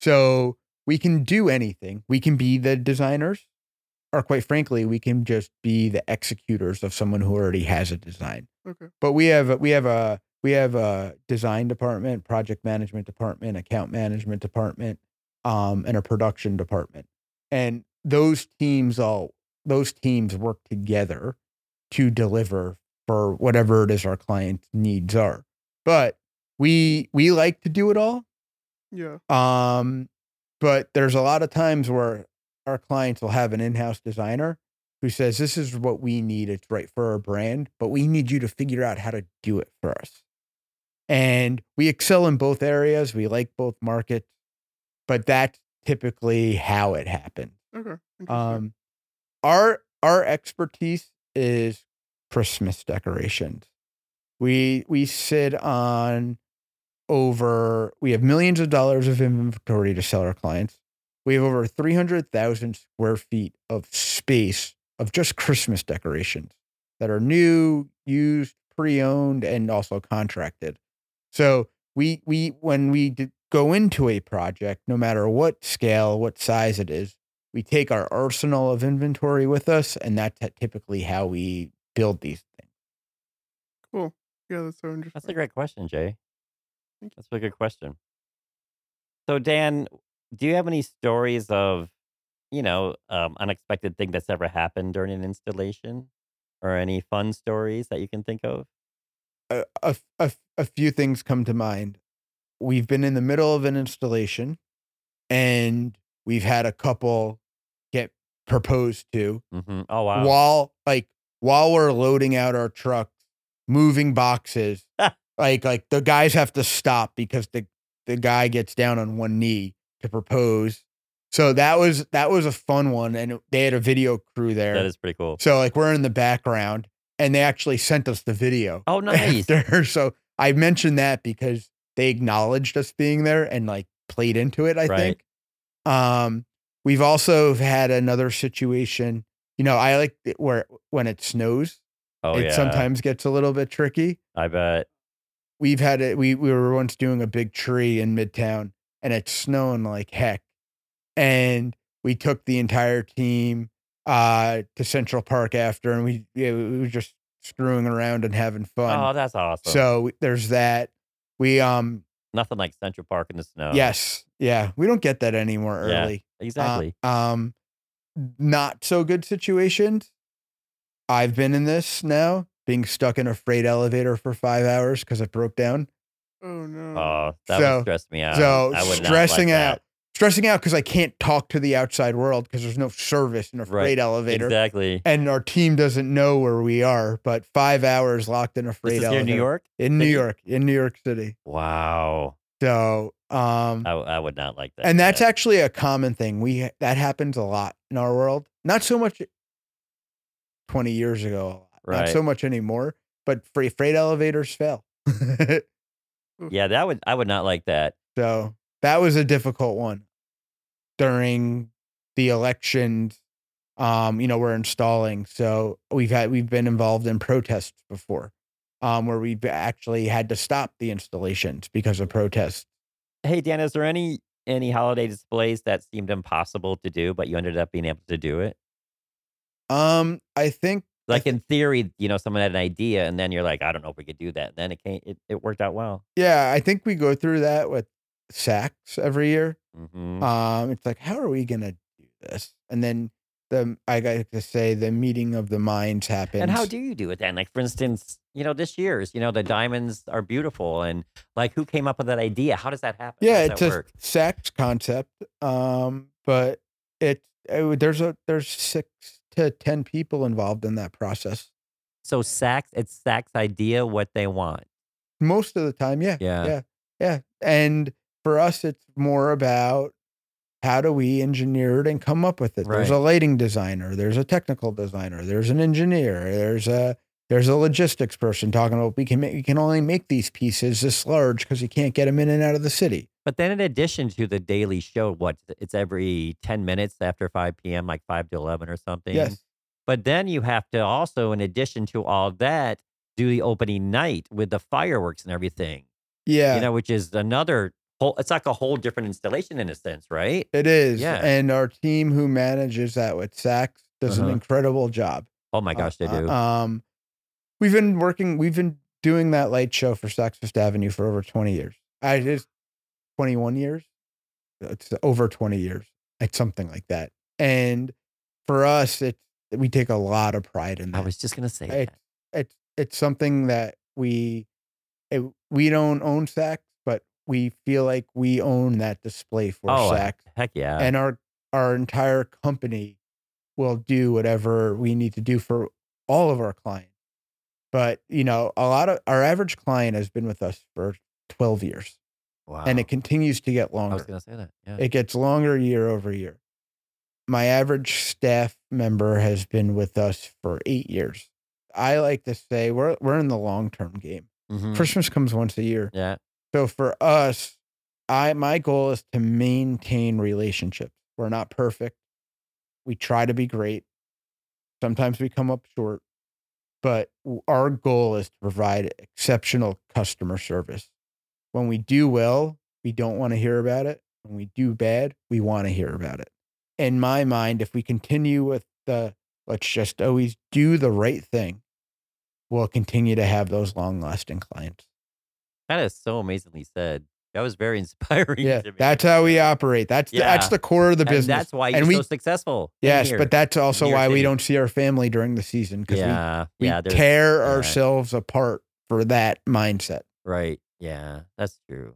[SPEAKER 4] So we can do anything. We can be the designers, or quite frankly, we can just be the executors of someone who already has a design.
[SPEAKER 5] Okay.
[SPEAKER 4] But we have a, we have a we have a design department, project management department, account management department, um, and a production department. And those teams all those teams work together to deliver for whatever it is our client's needs are. But we we like to do it all.
[SPEAKER 5] Yeah.
[SPEAKER 4] Um, but there's a lot of times where our clients will have an in-house designer who says, this is what we need. It's right for our brand, but we need you to figure out how to do it for us. And we excel in both areas. We like both markets, but that's typically how it happens.
[SPEAKER 5] Okay. Interesting.
[SPEAKER 4] Um, our, our expertise is Christmas decorations. We, we sit on over, we have millions of dollars of inventory to sell our clients. We have over three hundred thousand square feet of space of just Christmas decorations that are new, used, pre-owned, and also contracted. So we, we, when we d- go into a project, no matter what scale, what size it is, we take our arsenal of inventory with us, and that's typically how we build these things.
[SPEAKER 5] Cool. Yeah, that's so interesting.
[SPEAKER 1] That's a great question, Jay.
[SPEAKER 5] Thank you.
[SPEAKER 1] That's a good question. So, Dan, do you have any stories of, you know, um, unexpected thing that's ever happened during an installation, or any fun stories that you can think of?
[SPEAKER 4] A, a, a, a few things come to mind. We've been in the middle of an installation, and we've had a couple get proposed to
[SPEAKER 1] hmm Oh wow!
[SPEAKER 4] while like while we're loading out our trucks, moving boxes. like like the guys have to stop because the the guy gets down on one knee to propose. So that was that was a fun one, and they had a video crew there.
[SPEAKER 1] That is pretty cool.
[SPEAKER 4] So like we're in the background, and they actually sent us the video.
[SPEAKER 1] Oh, nice.
[SPEAKER 4] after. So I mentioned that because they acknowledged us being there and like played into it, I
[SPEAKER 1] Right.
[SPEAKER 4] think. Um, We've also had another situation. You know, I like it where when it snows,
[SPEAKER 1] Oh
[SPEAKER 4] it
[SPEAKER 1] yeah,
[SPEAKER 4] sometimes gets a little bit tricky.
[SPEAKER 1] I bet.
[SPEAKER 4] We've had it. We we were once doing a big tree in Midtown, and it's snowing like heck. And we took the entire team uh, to Central Park after, and we yeah, we were just screwing around and having fun.
[SPEAKER 1] Oh, that's awesome.
[SPEAKER 4] So we- there's that. We um
[SPEAKER 1] Nothing like Central Park in the snow.
[SPEAKER 4] yes, yeah, we don't get that anymore
[SPEAKER 1] Yeah,
[SPEAKER 4] early.
[SPEAKER 1] exactly.
[SPEAKER 4] Uh, um, not so good situations. I've been in this now, being stuck in a freight elevator for five hours because it broke down.
[SPEAKER 5] Oh no.
[SPEAKER 1] Oh, that
[SPEAKER 4] So-
[SPEAKER 1] would stress me out.
[SPEAKER 4] So
[SPEAKER 1] I would not
[SPEAKER 4] stressing
[SPEAKER 1] like
[SPEAKER 4] out, stressing out because I can't talk to the outside world because there's no service in a
[SPEAKER 1] that. Right.
[SPEAKER 4] freight elevator.
[SPEAKER 1] Exactly.
[SPEAKER 4] And our team doesn't know where we are, but five hours locked in a
[SPEAKER 1] This
[SPEAKER 4] freight
[SPEAKER 1] is here
[SPEAKER 4] elevator.
[SPEAKER 1] in New York.
[SPEAKER 4] In New
[SPEAKER 1] City?
[SPEAKER 4] York, in New York City.
[SPEAKER 1] Wow.
[SPEAKER 4] So, um,
[SPEAKER 1] I, I would not like that.
[SPEAKER 4] and that's
[SPEAKER 1] Yeah.
[SPEAKER 4] actually a common thing. We that happens a lot in our world. Not so much twenty years ago, a lot. Not
[SPEAKER 1] Right.
[SPEAKER 4] so much anymore. But freight freight elevators fail.
[SPEAKER 1] Yeah, that would I would not like that.
[SPEAKER 4] So that was a difficult one during the elections. Um, you know, we're installing. So we've had we've been involved in protests before, um, where we've actually had to stop the installations because of protests.
[SPEAKER 1] Hey Dan, is there any any holiday displays that seemed impossible to do, but you ended up being able to do it?
[SPEAKER 4] Um, I think
[SPEAKER 1] Like in theory, you know, someone had an idea, and then you're like, I don't know if we could do that. And then it came, it, it worked out well.
[SPEAKER 4] yeah, I think we go through that with SACs every year.
[SPEAKER 1] hmm
[SPEAKER 4] Um, it's like, how are we gonna do this? And then the I got to say the meeting of the minds happens.
[SPEAKER 1] And how do you do it then? Like, for instance, you know, this year's, you know, the diamonds are beautiful, and like, who came up with that idea? How does that happen?
[SPEAKER 4] Yeah,
[SPEAKER 1] How does
[SPEAKER 4] it's
[SPEAKER 1] that
[SPEAKER 4] a
[SPEAKER 1] work?
[SPEAKER 4] SACs concept. Um, but it, it would- there's a there's six to ten people involved in that process.
[SPEAKER 1] So Saks, it's Saks' idea what they want.
[SPEAKER 4] Most of the time, yeah,
[SPEAKER 1] Yeah.
[SPEAKER 4] yeah, yeah. And for us, it's more about how do we engineer it and come up with it. There's
[SPEAKER 1] Right.
[SPEAKER 4] a lighting designer, there's a technical designer, there's an engineer, there's a there's a logistics person talking about we can make, we can only make these pieces this large because you can't get them in and out of the city.
[SPEAKER 1] But then in addition to the daily show, what it's every ten minutes after five p.m., like five to eleven or something.
[SPEAKER 4] Yes.
[SPEAKER 1] But then you have to also, in addition to all that, do the opening night with the fireworks and everything,
[SPEAKER 4] Yeah.
[SPEAKER 1] you know, which is another whole, it's like a whole different installation in a sense, right?
[SPEAKER 4] It is.
[SPEAKER 1] Yeah.
[SPEAKER 4] And our team who manages that with SACs does an
[SPEAKER 1] Uh-huh.
[SPEAKER 4] incredible job.
[SPEAKER 1] Oh my gosh, they
[SPEAKER 4] Uh,
[SPEAKER 1] do.
[SPEAKER 4] Um, we've been working, we've been doing that light show for Saks Fifth Avenue for over twenty years. I just twenty-one years. It's over twenty years. It's something like that. And for us, it's, we take a lot of pride in
[SPEAKER 1] I
[SPEAKER 4] that.
[SPEAKER 1] was just going to say
[SPEAKER 4] It's,
[SPEAKER 1] that.
[SPEAKER 4] it's, it's something that we, it, we don't own Saks, but we feel like we own that display for
[SPEAKER 1] Oh,
[SPEAKER 4] Saks.
[SPEAKER 1] heck yeah.
[SPEAKER 4] And our our entire company will do whatever we need to do for all of our clients. But you know, a lot of our average client has been with us for twelve years,
[SPEAKER 1] wow.
[SPEAKER 4] and it continues to get
[SPEAKER 1] I was
[SPEAKER 4] longer.
[SPEAKER 1] going to say that. Yeah.
[SPEAKER 4] It gets longer year over year. My average staff member has been with us for eight years. I like to say we're we're in the long term game.
[SPEAKER 1] Mhm.
[SPEAKER 4] Christmas comes once a year.
[SPEAKER 1] Yeah.
[SPEAKER 4] So for us, I my goal is to maintain relationships. We're not perfect. We try to be great. Sometimes we come up short, but w- our goal is to provide exceptional customer service. When we do well, we don't want to hear about it. When we do bad, we want to hear about it. In my mind, if we continue with the let's just always do the right thing, we'll continue to have those long lasting clients.
[SPEAKER 1] That is so amazingly said. That was very inspiring
[SPEAKER 4] Yeah,
[SPEAKER 1] to me.
[SPEAKER 4] that's how we operate. That's the, that's
[SPEAKER 1] Yeah.
[SPEAKER 4] the core of the
[SPEAKER 1] And
[SPEAKER 4] business.
[SPEAKER 1] that's why you're
[SPEAKER 4] And we-
[SPEAKER 1] so successful. in
[SPEAKER 4] Yes,
[SPEAKER 1] here.
[SPEAKER 4] but that's also
[SPEAKER 1] New York
[SPEAKER 4] why we
[SPEAKER 1] City.
[SPEAKER 4] don't see our family during the season because
[SPEAKER 1] yeah.
[SPEAKER 4] we, we
[SPEAKER 1] yeah. there's-
[SPEAKER 4] tear
[SPEAKER 1] yeah.
[SPEAKER 4] ourselves apart for that mindset.
[SPEAKER 1] Right. Yeah. That's true.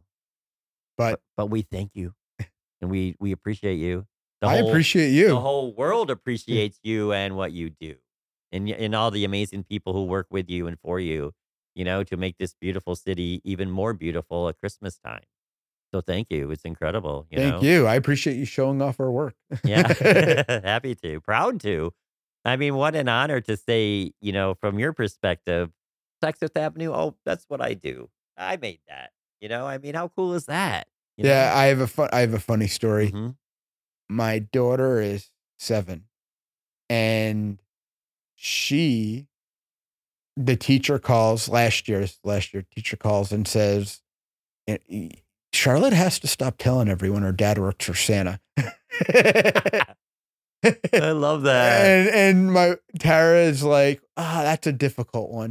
[SPEAKER 4] But
[SPEAKER 1] But, but we thank you. And we, we appreciate you. The
[SPEAKER 4] I
[SPEAKER 1] whole-
[SPEAKER 4] appreciate you.
[SPEAKER 1] The whole world appreciates you and what you do. And, y- and all the amazing people who work with you and for you, you know, to make this beautiful city even more beautiful at Christmas time. So thank you. It's incredible. You
[SPEAKER 4] Thank
[SPEAKER 1] know?
[SPEAKER 4] you. I appreciate you showing off our work.
[SPEAKER 1] Yeah. Happy to. Proud to. I mean, what an honor to say, you know, from your perspective, Saks Fifth Avenue, oh, that's what I do. I made that. You know, I mean, how cool is that? You
[SPEAKER 4] yeah, I have a fun, I have a funny story.
[SPEAKER 1] Mhm.
[SPEAKER 4] my daughter is seven, and she, the teacher calls last year's last year teacher calls and says, "Eh, e- Charlotte has to stop telling everyone her dad works for Santa."
[SPEAKER 1] I love that.
[SPEAKER 4] And and my Tara is like, ah, that's a difficult one.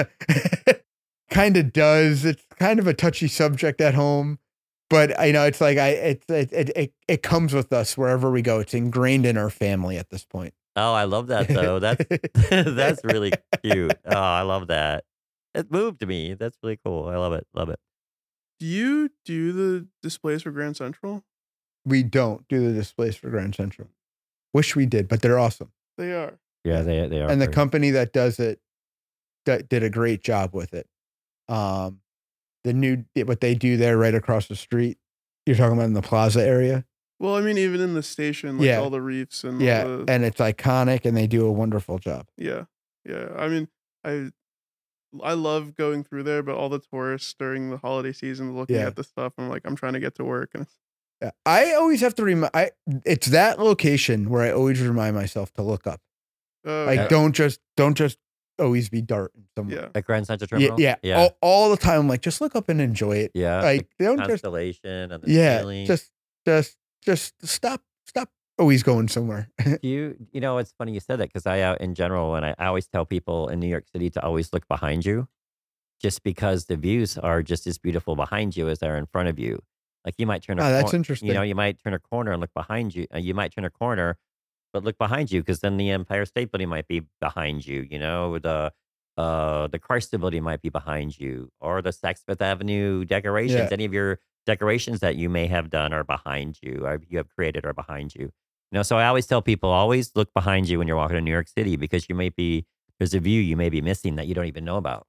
[SPEAKER 4] Kind of does. It's kind of a touchy subject at home, but I know it's like I it it, it it it comes with us wherever we go. It's ingrained in our family at this point.
[SPEAKER 1] Oh, I love that though. That's that's really cute. Oh, I love that. It moved me. That's really cool. I love it. Love it.
[SPEAKER 5] Do you do the displays for Grand Central?
[SPEAKER 4] We don't do the displays for Grand Central. Wish we did, but they're awesome.
[SPEAKER 5] They are.
[SPEAKER 1] Yeah, they they are.
[SPEAKER 4] And the
[SPEAKER 1] great.
[SPEAKER 4] company that does it that did a great job with it. Um, the new what they do there right across the street. You're talking about in the plaza area.
[SPEAKER 5] Well, I mean, even in the station, like
[SPEAKER 4] Yeah.
[SPEAKER 5] all the reefs and
[SPEAKER 4] Yeah,
[SPEAKER 5] all the,
[SPEAKER 4] and it's iconic, and they do a wonderful job.
[SPEAKER 5] yeah, yeah. I mean, I I love going through there, but all the tourists during the holiday season looking
[SPEAKER 4] Yeah.
[SPEAKER 5] at the stuff, I'm like, I'm trying to get to work, and it's,
[SPEAKER 4] Yeah, I always have to remind. I it's that location where I always remind myself to look up.
[SPEAKER 5] oh,
[SPEAKER 4] Like,
[SPEAKER 5] yeah.
[SPEAKER 4] don't just don't just always be darting somewhere.
[SPEAKER 5] yeah.
[SPEAKER 1] At Grand Central
[SPEAKER 4] Yeah,
[SPEAKER 1] Terminal.
[SPEAKER 4] yeah,
[SPEAKER 1] yeah,
[SPEAKER 4] All, all the time. I'm like, just look up and enjoy it.
[SPEAKER 1] yeah.
[SPEAKER 4] Like,
[SPEAKER 1] the
[SPEAKER 4] don't just
[SPEAKER 1] constellation and the
[SPEAKER 4] yeah,
[SPEAKER 1] ceiling.
[SPEAKER 4] just just just stop stop always going somewhere.
[SPEAKER 1] Do you you know it's funny you said that because I uh, in general and I, I always tell people in New York City to always look behind you, just because the views are just as beautiful behind you as they are in front of you. Like you might turn a
[SPEAKER 4] Oh, that's
[SPEAKER 1] cor-
[SPEAKER 4] interesting.
[SPEAKER 1] you know you might turn a corner and look behind you. Uh, you might turn a corner, but look behind you because then the Empire State Building might be behind you. You know the uh the Chrysler Building might be behind you, or the Saks Fifth Avenue decorations.
[SPEAKER 4] Yeah.
[SPEAKER 1] Any of your decorations that you may have done are behind you, or you have created are behind you. You know, so I always tell people always look behind you when you're walking to New York City because you may be there's a view you may be missing that you don't even know about.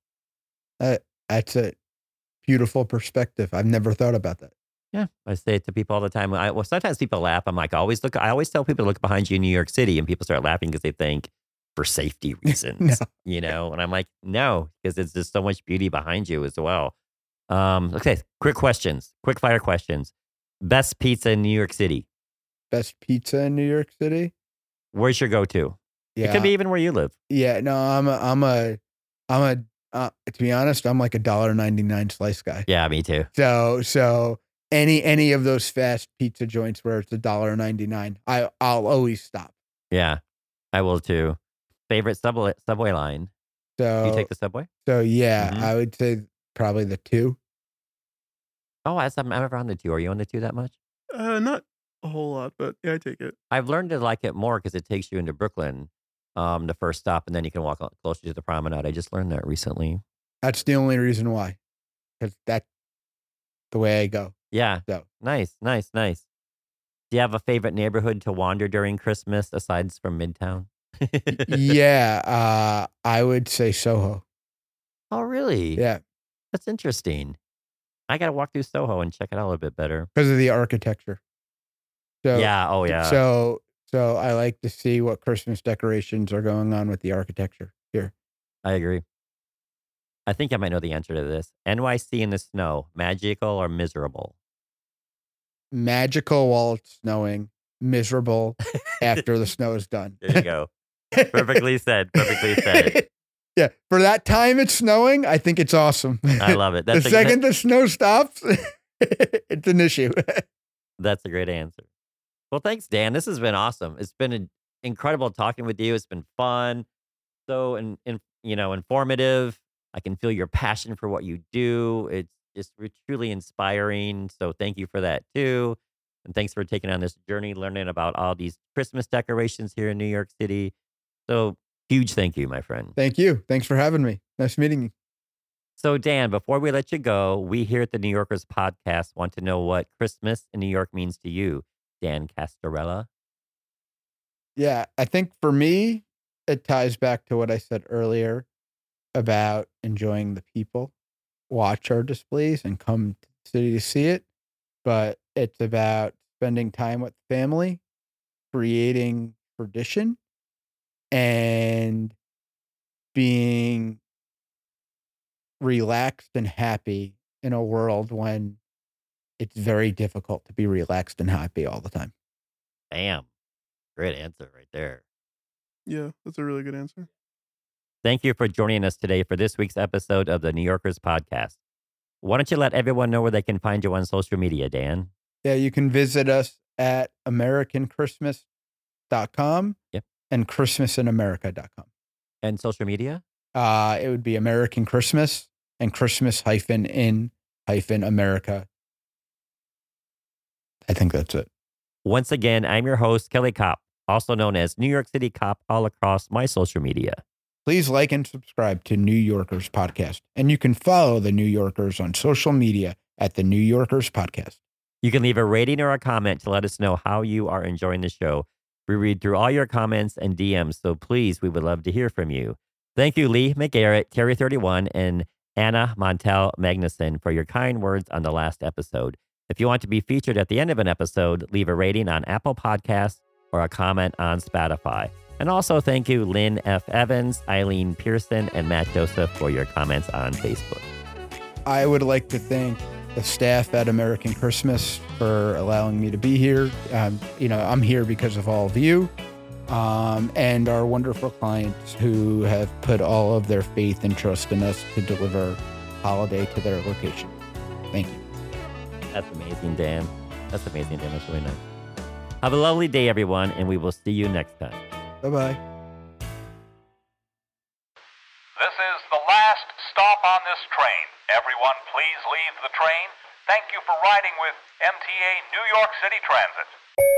[SPEAKER 4] That's a beautiful perspective. I've never thought about that.
[SPEAKER 1] Yeah, I say it to people all the time. I, well, sometimes people laugh. I'm like, always look. I always tell people to look behind you in New York City, and people start laughing because they think for safety reasons, you know. And I'm like, no, because it's just so much beauty behind you as well. Um, okay, quick questions, quick fire questions. Best pizza in New York City.
[SPEAKER 4] Best pizza in New York City.
[SPEAKER 1] Where's your go-to?
[SPEAKER 4] Yeah,
[SPEAKER 1] It could be even where you live.
[SPEAKER 4] yeah. No, I'm a I'm a I'm a uh, to be honest, I'm like a dollar ninety nine slice guy.
[SPEAKER 1] Yeah, me too.
[SPEAKER 4] So so any any of those fast pizza joints where it's a dollar ninety nine, I I'll always stop.
[SPEAKER 1] Yeah, I will too. Favorite subway subway line?
[SPEAKER 4] So
[SPEAKER 1] Do you take the subway?
[SPEAKER 4] so yeah,
[SPEAKER 1] Mhm.
[SPEAKER 4] I would say probably the two.
[SPEAKER 1] Oh, I, I'm ever on the two. Are you on the two that much?
[SPEAKER 5] Uh, not a whole lot, but yeah, I take it.
[SPEAKER 1] I've learned to like it more because it takes you into Brooklyn, um, the first stop, and then you can walk on- closer to the promenade. I just learned that recently.
[SPEAKER 4] That's the only reason why, because that's the way I go.
[SPEAKER 1] Yeah,
[SPEAKER 4] So
[SPEAKER 1] nice, nice, nice. Do you have a favorite neighborhood to wander during Christmas aside from Midtown?
[SPEAKER 4] yeah, uh, I would say Soho.
[SPEAKER 1] Oh, really?
[SPEAKER 4] Yeah,
[SPEAKER 1] That's interesting. I got to walk through Soho and check it out a little bit better.
[SPEAKER 4] because of the architecture. So
[SPEAKER 1] Yeah. Oh, yeah.
[SPEAKER 4] So so I like to see what Christmas decorations are going on with the architecture here.
[SPEAKER 1] I agree. I think I might know the answer to this. N Y C in the snow, magical or miserable?
[SPEAKER 4] Magical while it's snowing, miserable after the snow is done.
[SPEAKER 1] There you go. Perfectly said. Perfectly said.
[SPEAKER 4] Yeah, for that time it's snowing, I think it's awesome.
[SPEAKER 1] I love it. That's
[SPEAKER 4] the
[SPEAKER 1] a,
[SPEAKER 4] second the snow stops, it's an issue.
[SPEAKER 1] That's a great answer. Well, thanks, Dan. This has been awesome. It's been an incredible talking with you. It's been fun, so and in, you know informative. I can feel your passion for what you do. It's just re- truly inspiring. So thank you for that too, and thanks for taking on this journey, learning about all these Christmas decorations here in New York City. So huge thank you, my friend.
[SPEAKER 4] Thank you. Thanks for having me. Nice meeting you.
[SPEAKER 1] So, Dan, before we let you go, we here at the New Yorkers podcast want to know what Christmas in New York means to you, Dan Castarella.
[SPEAKER 4] Yeah, I think for me, it ties back to what I said earlier about enjoying the people, watch our displays, and come to the city to see it. But it's about spending time with family, creating tradition, and being relaxed and happy in a world when it's very difficult to be relaxed and happy all the time.
[SPEAKER 1] Bam. Great answer right there.
[SPEAKER 5] Yeah, that's a really good answer.
[SPEAKER 1] Thank you for joining us today for this week's episode of the New Yorkers podcast. Why don't you let everyone know where they can find you on social media, Dan?
[SPEAKER 4] Yeah, you can visit us at american christmas dot com
[SPEAKER 1] Yep.
[SPEAKER 4] and christmas in america dot com.
[SPEAKER 1] And social media?
[SPEAKER 4] Uh, it would be American Christmas and Christmas hyphen in hyphen America. I think that's it.
[SPEAKER 1] Once again, I'm your host, Kelly Kopp, also known as New York City Cop all across my social media.
[SPEAKER 4] Please like and subscribe to New Yorkers Podcast. And you can follow the New Yorkers on social media at the New Yorkers Podcast.
[SPEAKER 1] You can leave a rating or a comment to let us know how you are enjoying the show. We read through all your comments and D Ms, so please, we would love to hear from you. Thank you, Lee McGarrett, Terry thirty-one, and Anna Montel Magnuson for your kind words on the last episode. If you want to be featured at the end of an episode, leave a rating on Apple Podcasts or a comment on Spotify. And also thank you, Lynn F. Evans, Eileen Pearson, and Matt Joseph for your comments on Facebook.
[SPEAKER 4] I would like to thank the staff at American Christmas for allowing me to be here. Um, you know, I'm here because of all of you um, and our wonderful clients who have put all of their faith and trust in us to deliver holiday to their location. Thank you.
[SPEAKER 1] That's amazing, Dan. That's amazing, Dan. That's really nice. Have a lovely day, everyone, and we will see you next time.
[SPEAKER 4] Bye-bye.
[SPEAKER 6] This is the last stop on this train. Everyone, please leave the train. Thank you for riding with M T A New York City Transit.